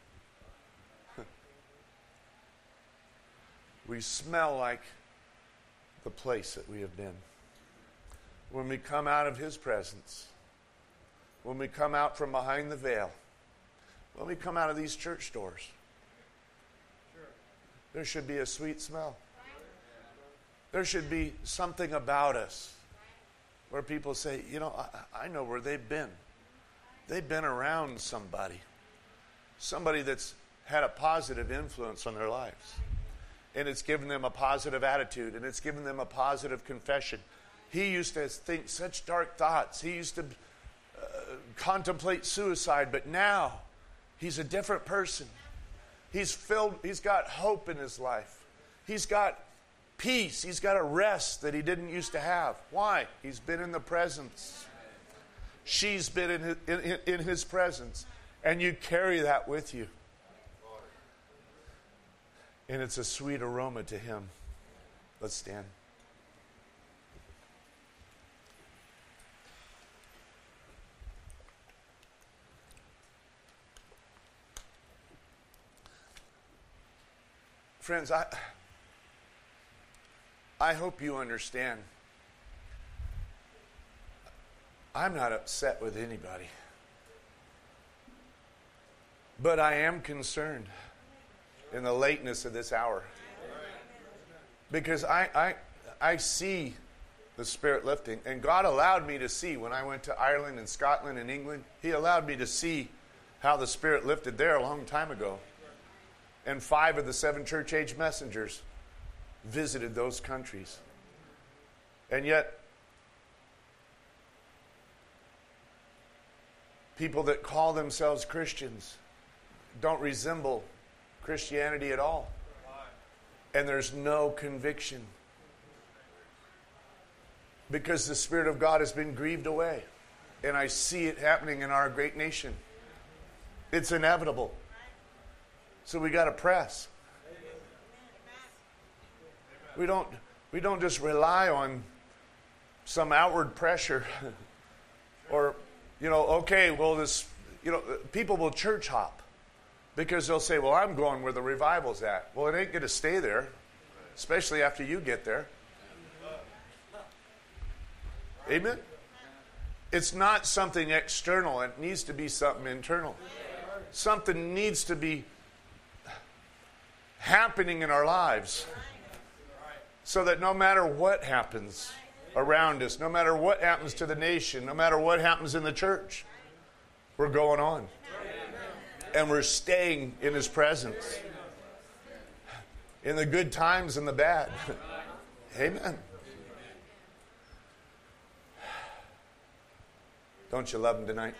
We smell like the place that we have been. When we come out of his presence, when we come out from behind the veil, when we come out of these church doors, there should be a sweet smell. There should be something about us where people say, you know, I, I know where they've been. They've been around somebody. Somebody that's had a positive influence on their lives. And it's given them a positive attitude. And it's given them a positive confession. He used to think such dark thoughts. He used to uh, contemplate suicide. But now, he's a different person. He's filled, he's got hope in his life. He's got peace. He's got a rest that he didn't used to have. Why? He's been in the presence. She's been in his, in, in his presence. And you carry that with you. And it's a sweet aroma to him. Let's stand. Friends, I, I hope you understand. I'm not upset with anybody. But I am concerned in the lateness of this hour. Because I, I, I see the Spirit lifting. And God allowed me to see when I went to Ireland and Scotland and England. He allowed me to see how the Spirit lifted there a long time ago. And five of the seven church age messengers visited those countries. And yet, people that call themselves Christians don't resemble Christianity at all. And there's no conviction. Because the Spirit of God has been grieved away. And I see it happening in our great nation. It's inevitable. So we got to press. We don't, we don't just rely on some outward pressure. Or, you know, okay, well, this, you know, people will church hop. Because they'll say, well, I'm going where the revival's at. Well, it ain't going to stay there. Especially after you get there. Amen? It's not something external. It needs to be something internal. Something needs to be happening in our lives so that no matter what happens around us, no matter what happens to the nation, no matter what happens in the church, we're going on. And we're staying in His presence. In the good times and the bad. Amen. Don't you love Him tonight?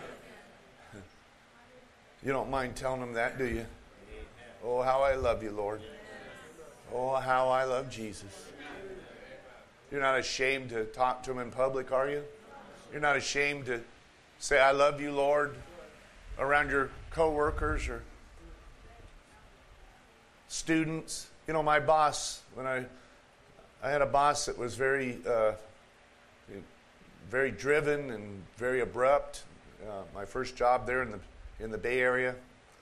You don't mind telling Him that, do you? Oh, how I love you, Lord. Oh, how I love Jesus. You're not ashamed to talk to Him in public, are you? You're not ashamed to say, I love you, Lord, around your co-workers or students. You know, my boss, when I I had a boss that was very uh, very driven and very abrupt. Uh, my first job there in the in the Bay Area.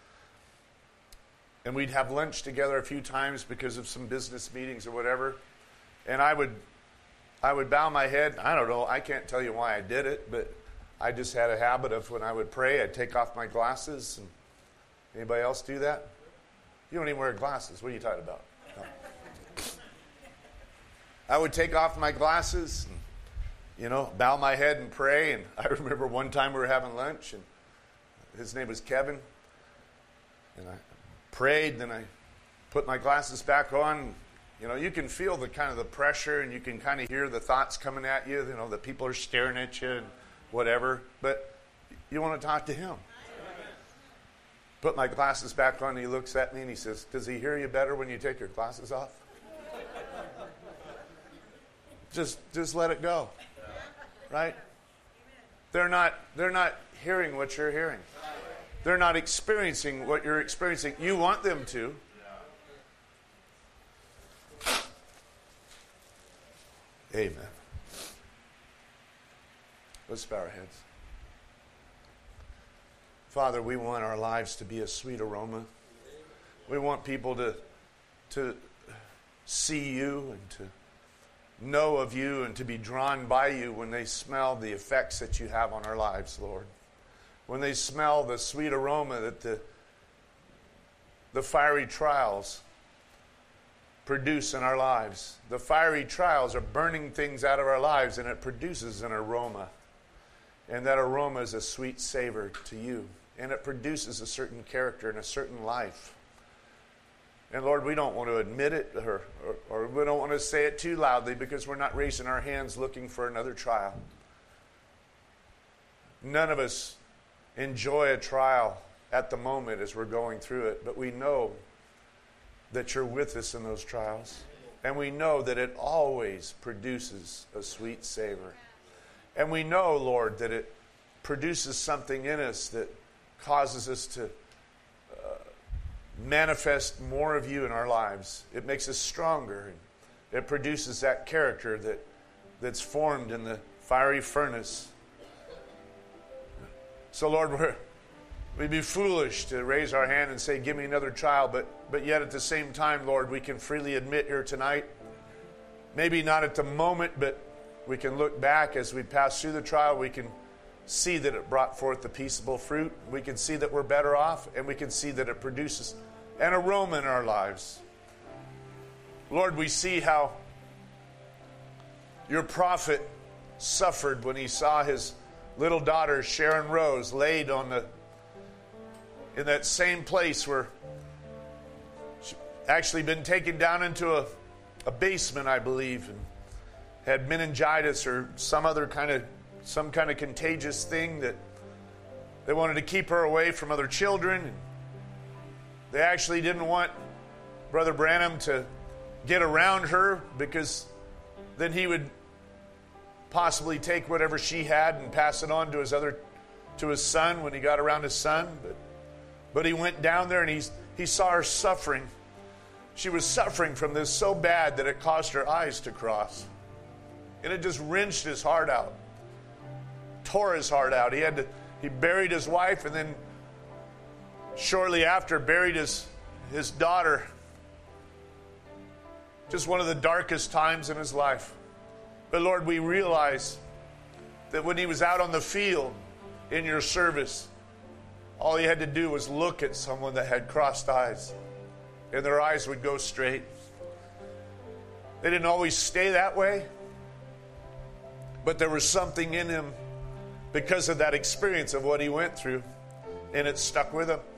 And we'd have lunch together a few times because of some business meetings or whatever. And I would I would bow my head. I don't know, I can't tell you why I did it, but I just had a habit of when I would pray, I'd take off my glasses. And anybody else do that? You don't even wear glasses. What are you talking about? No. I would take off my glasses and, you know, bow my head and pray. And I remember one time we were having lunch, and his name was Kevin. And I prayed, then I put my glasses back on. You know, you can feel the kind of the pressure, and you can kind of hear the thoughts coming at you. You know, that people are staring at you and whatever. But you want to talk to Him. Put my glasses back on, and He looks at me and He says, does He hear you better when you take your glasses off? Just just let it go. Right? They're not they're not hearing what you're hearing. They're not experiencing what you're experiencing. You want them to. Amen. Let's bow our heads. Father, we want our lives to be a sweet aroma. We want people to, to see you and to know of you and to be drawn by you when they smell the effects that you have on our lives, Lord. When they smell the sweet aroma that the, the fiery trials produce in our lives. The fiery trials are burning things out of our lives, and it produces an aroma. And that aroma is a sweet savor to you. And it produces a certain character and a certain life. And Lord, we don't want to admit it or, or, or we don't want to say it too loudly because we're not raising our hands looking for another trial. None of us enjoy a trial at the moment as we're going through it, but we know that you're with us in those trials. And we know that it always produces a sweet savor. And we know, Lord, that it produces something in us that causes us to uh, manifest more of you in our lives. It makes us stronger. It produces that character that, that's formed in the fiery furnace. So, Lord, we're, we'd be foolish to raise our hand and say, give me another trial, but, but yet at the same time, Lord, we can freely admit here tonight, maybe not at the moment, but we can look back as we pass through the trial. We can see that it brought forth the peaceable fruit. We can see that we're better off, and we can see that it produces an aroma in our lives. Lord, we see how your prophet suffered when he saw his little daughter, Sharon Rose, laid on the in that same place where actually been taken down into a, a basement, I believe, and had meningitis or some other kind of, some kind of contagious thing that they wanted to keep her away from other children. And they actually didn't want Brother Branham to get around her because then he would possibly take whatever she had and pass it on to his other, to his son when he got around his son. But, but he went down there and he, he saw her suffering. She was suffering from this so bad that it caused her eyes to cross. And it just wrenched his heart out. Tore his heart out. He had to, he buried his wife and then shortly after buried his, his daughter. Just one of the darkest times in his life. But Lord, we realize that when he was out on the field in your service, all he had to do was look at someone that had crossed eyes, and their eyes would go straight. They didn't always stay that way, but there was something in him because of that experience of what he went through, and it stuck with him.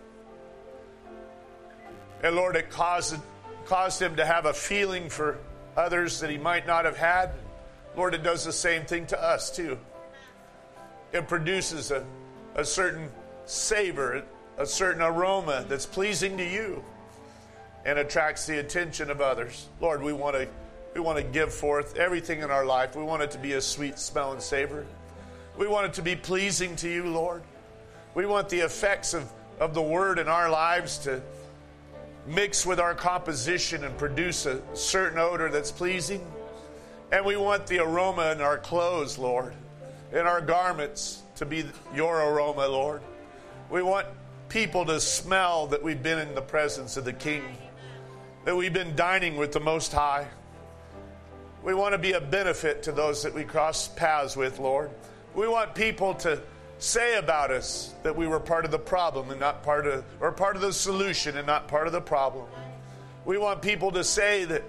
And Lord, it caused, caused him to have a feeling for others that he might not have had. Lord, it does the same thing to us too. It produces a, a certain savor, a certain aroma that's pleasing to you and attracts the attention of others. Lord, we want to we want to give forth everything in our life. We want it to be a sweet smell and savor. We want it to be pleasing to you, Lord. We want the effects of, of the word in our lives to mix with our composition and produce a certain odor that's pleasing. And we want the aroma in our clothes, Lord, in our garments to be your aroma, Lord. We want people to smell that we've been in the presence of the King, that we've been dining with the Most High. We want to be a benefit to those that we cross paths with, Lord. We want people to say about us that we were part of the problem and not part of, or part of the solution and not part of the problem. We want people to say that,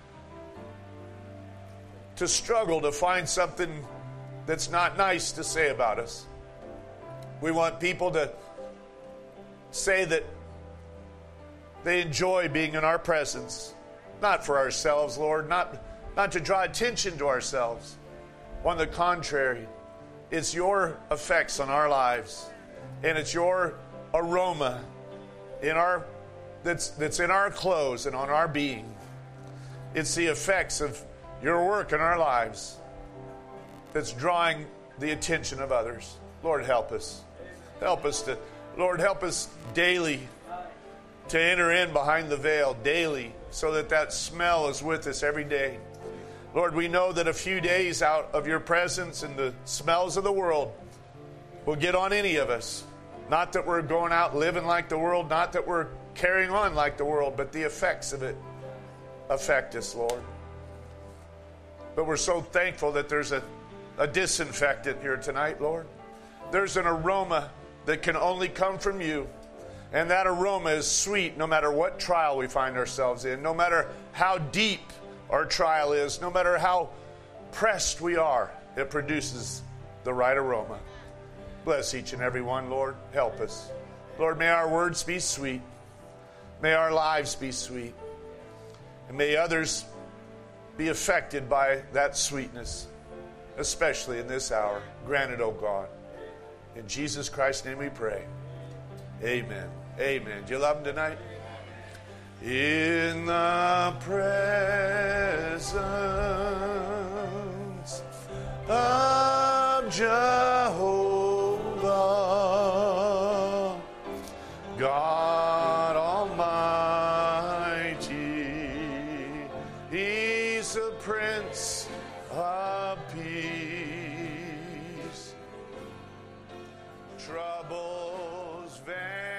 to struggle to find something that's not nice to say about us. We want people to say that they enjoy being in our presence, not for ourselves, Lord, not, not to draw attention to ourselves. On the contrary, it's your effects on our lives, and it's your aroma in our that's that's in our clothes and on our being. It's the effects of your work in our lives that's drawing the attention of others. Lord, help us. Help us to, Lord, help us daily to enter in behind the veil daily so that that smell is with us every day. Lord, we know that a few days out of your presence and the smells of the world will get on any of us. Not that we're going out living like the world, not that we're carrying on like the world, but the effects of it affect us, Lord. But we're so thankful that there's a, a disinfectant here tonight, Lord. There's an aroma that can only come from you. And that aroma is sweet no matter what trial we find ourselves in, no matter how deep our trial is, no matter how pressed we are, it produces the right aroma. Bless each and every one, Lord. Help us. Lord, may our words be sweet. May our lives be sweet. And may others be affected by that sweetness, especially in this hour. Grant it, O God. In Jesus Christ's name we pray. Amen. Amen. Do you love him tonight? In the presence of Jehovah, God Almighty, He's the Prince of Peace. Troubles vanish.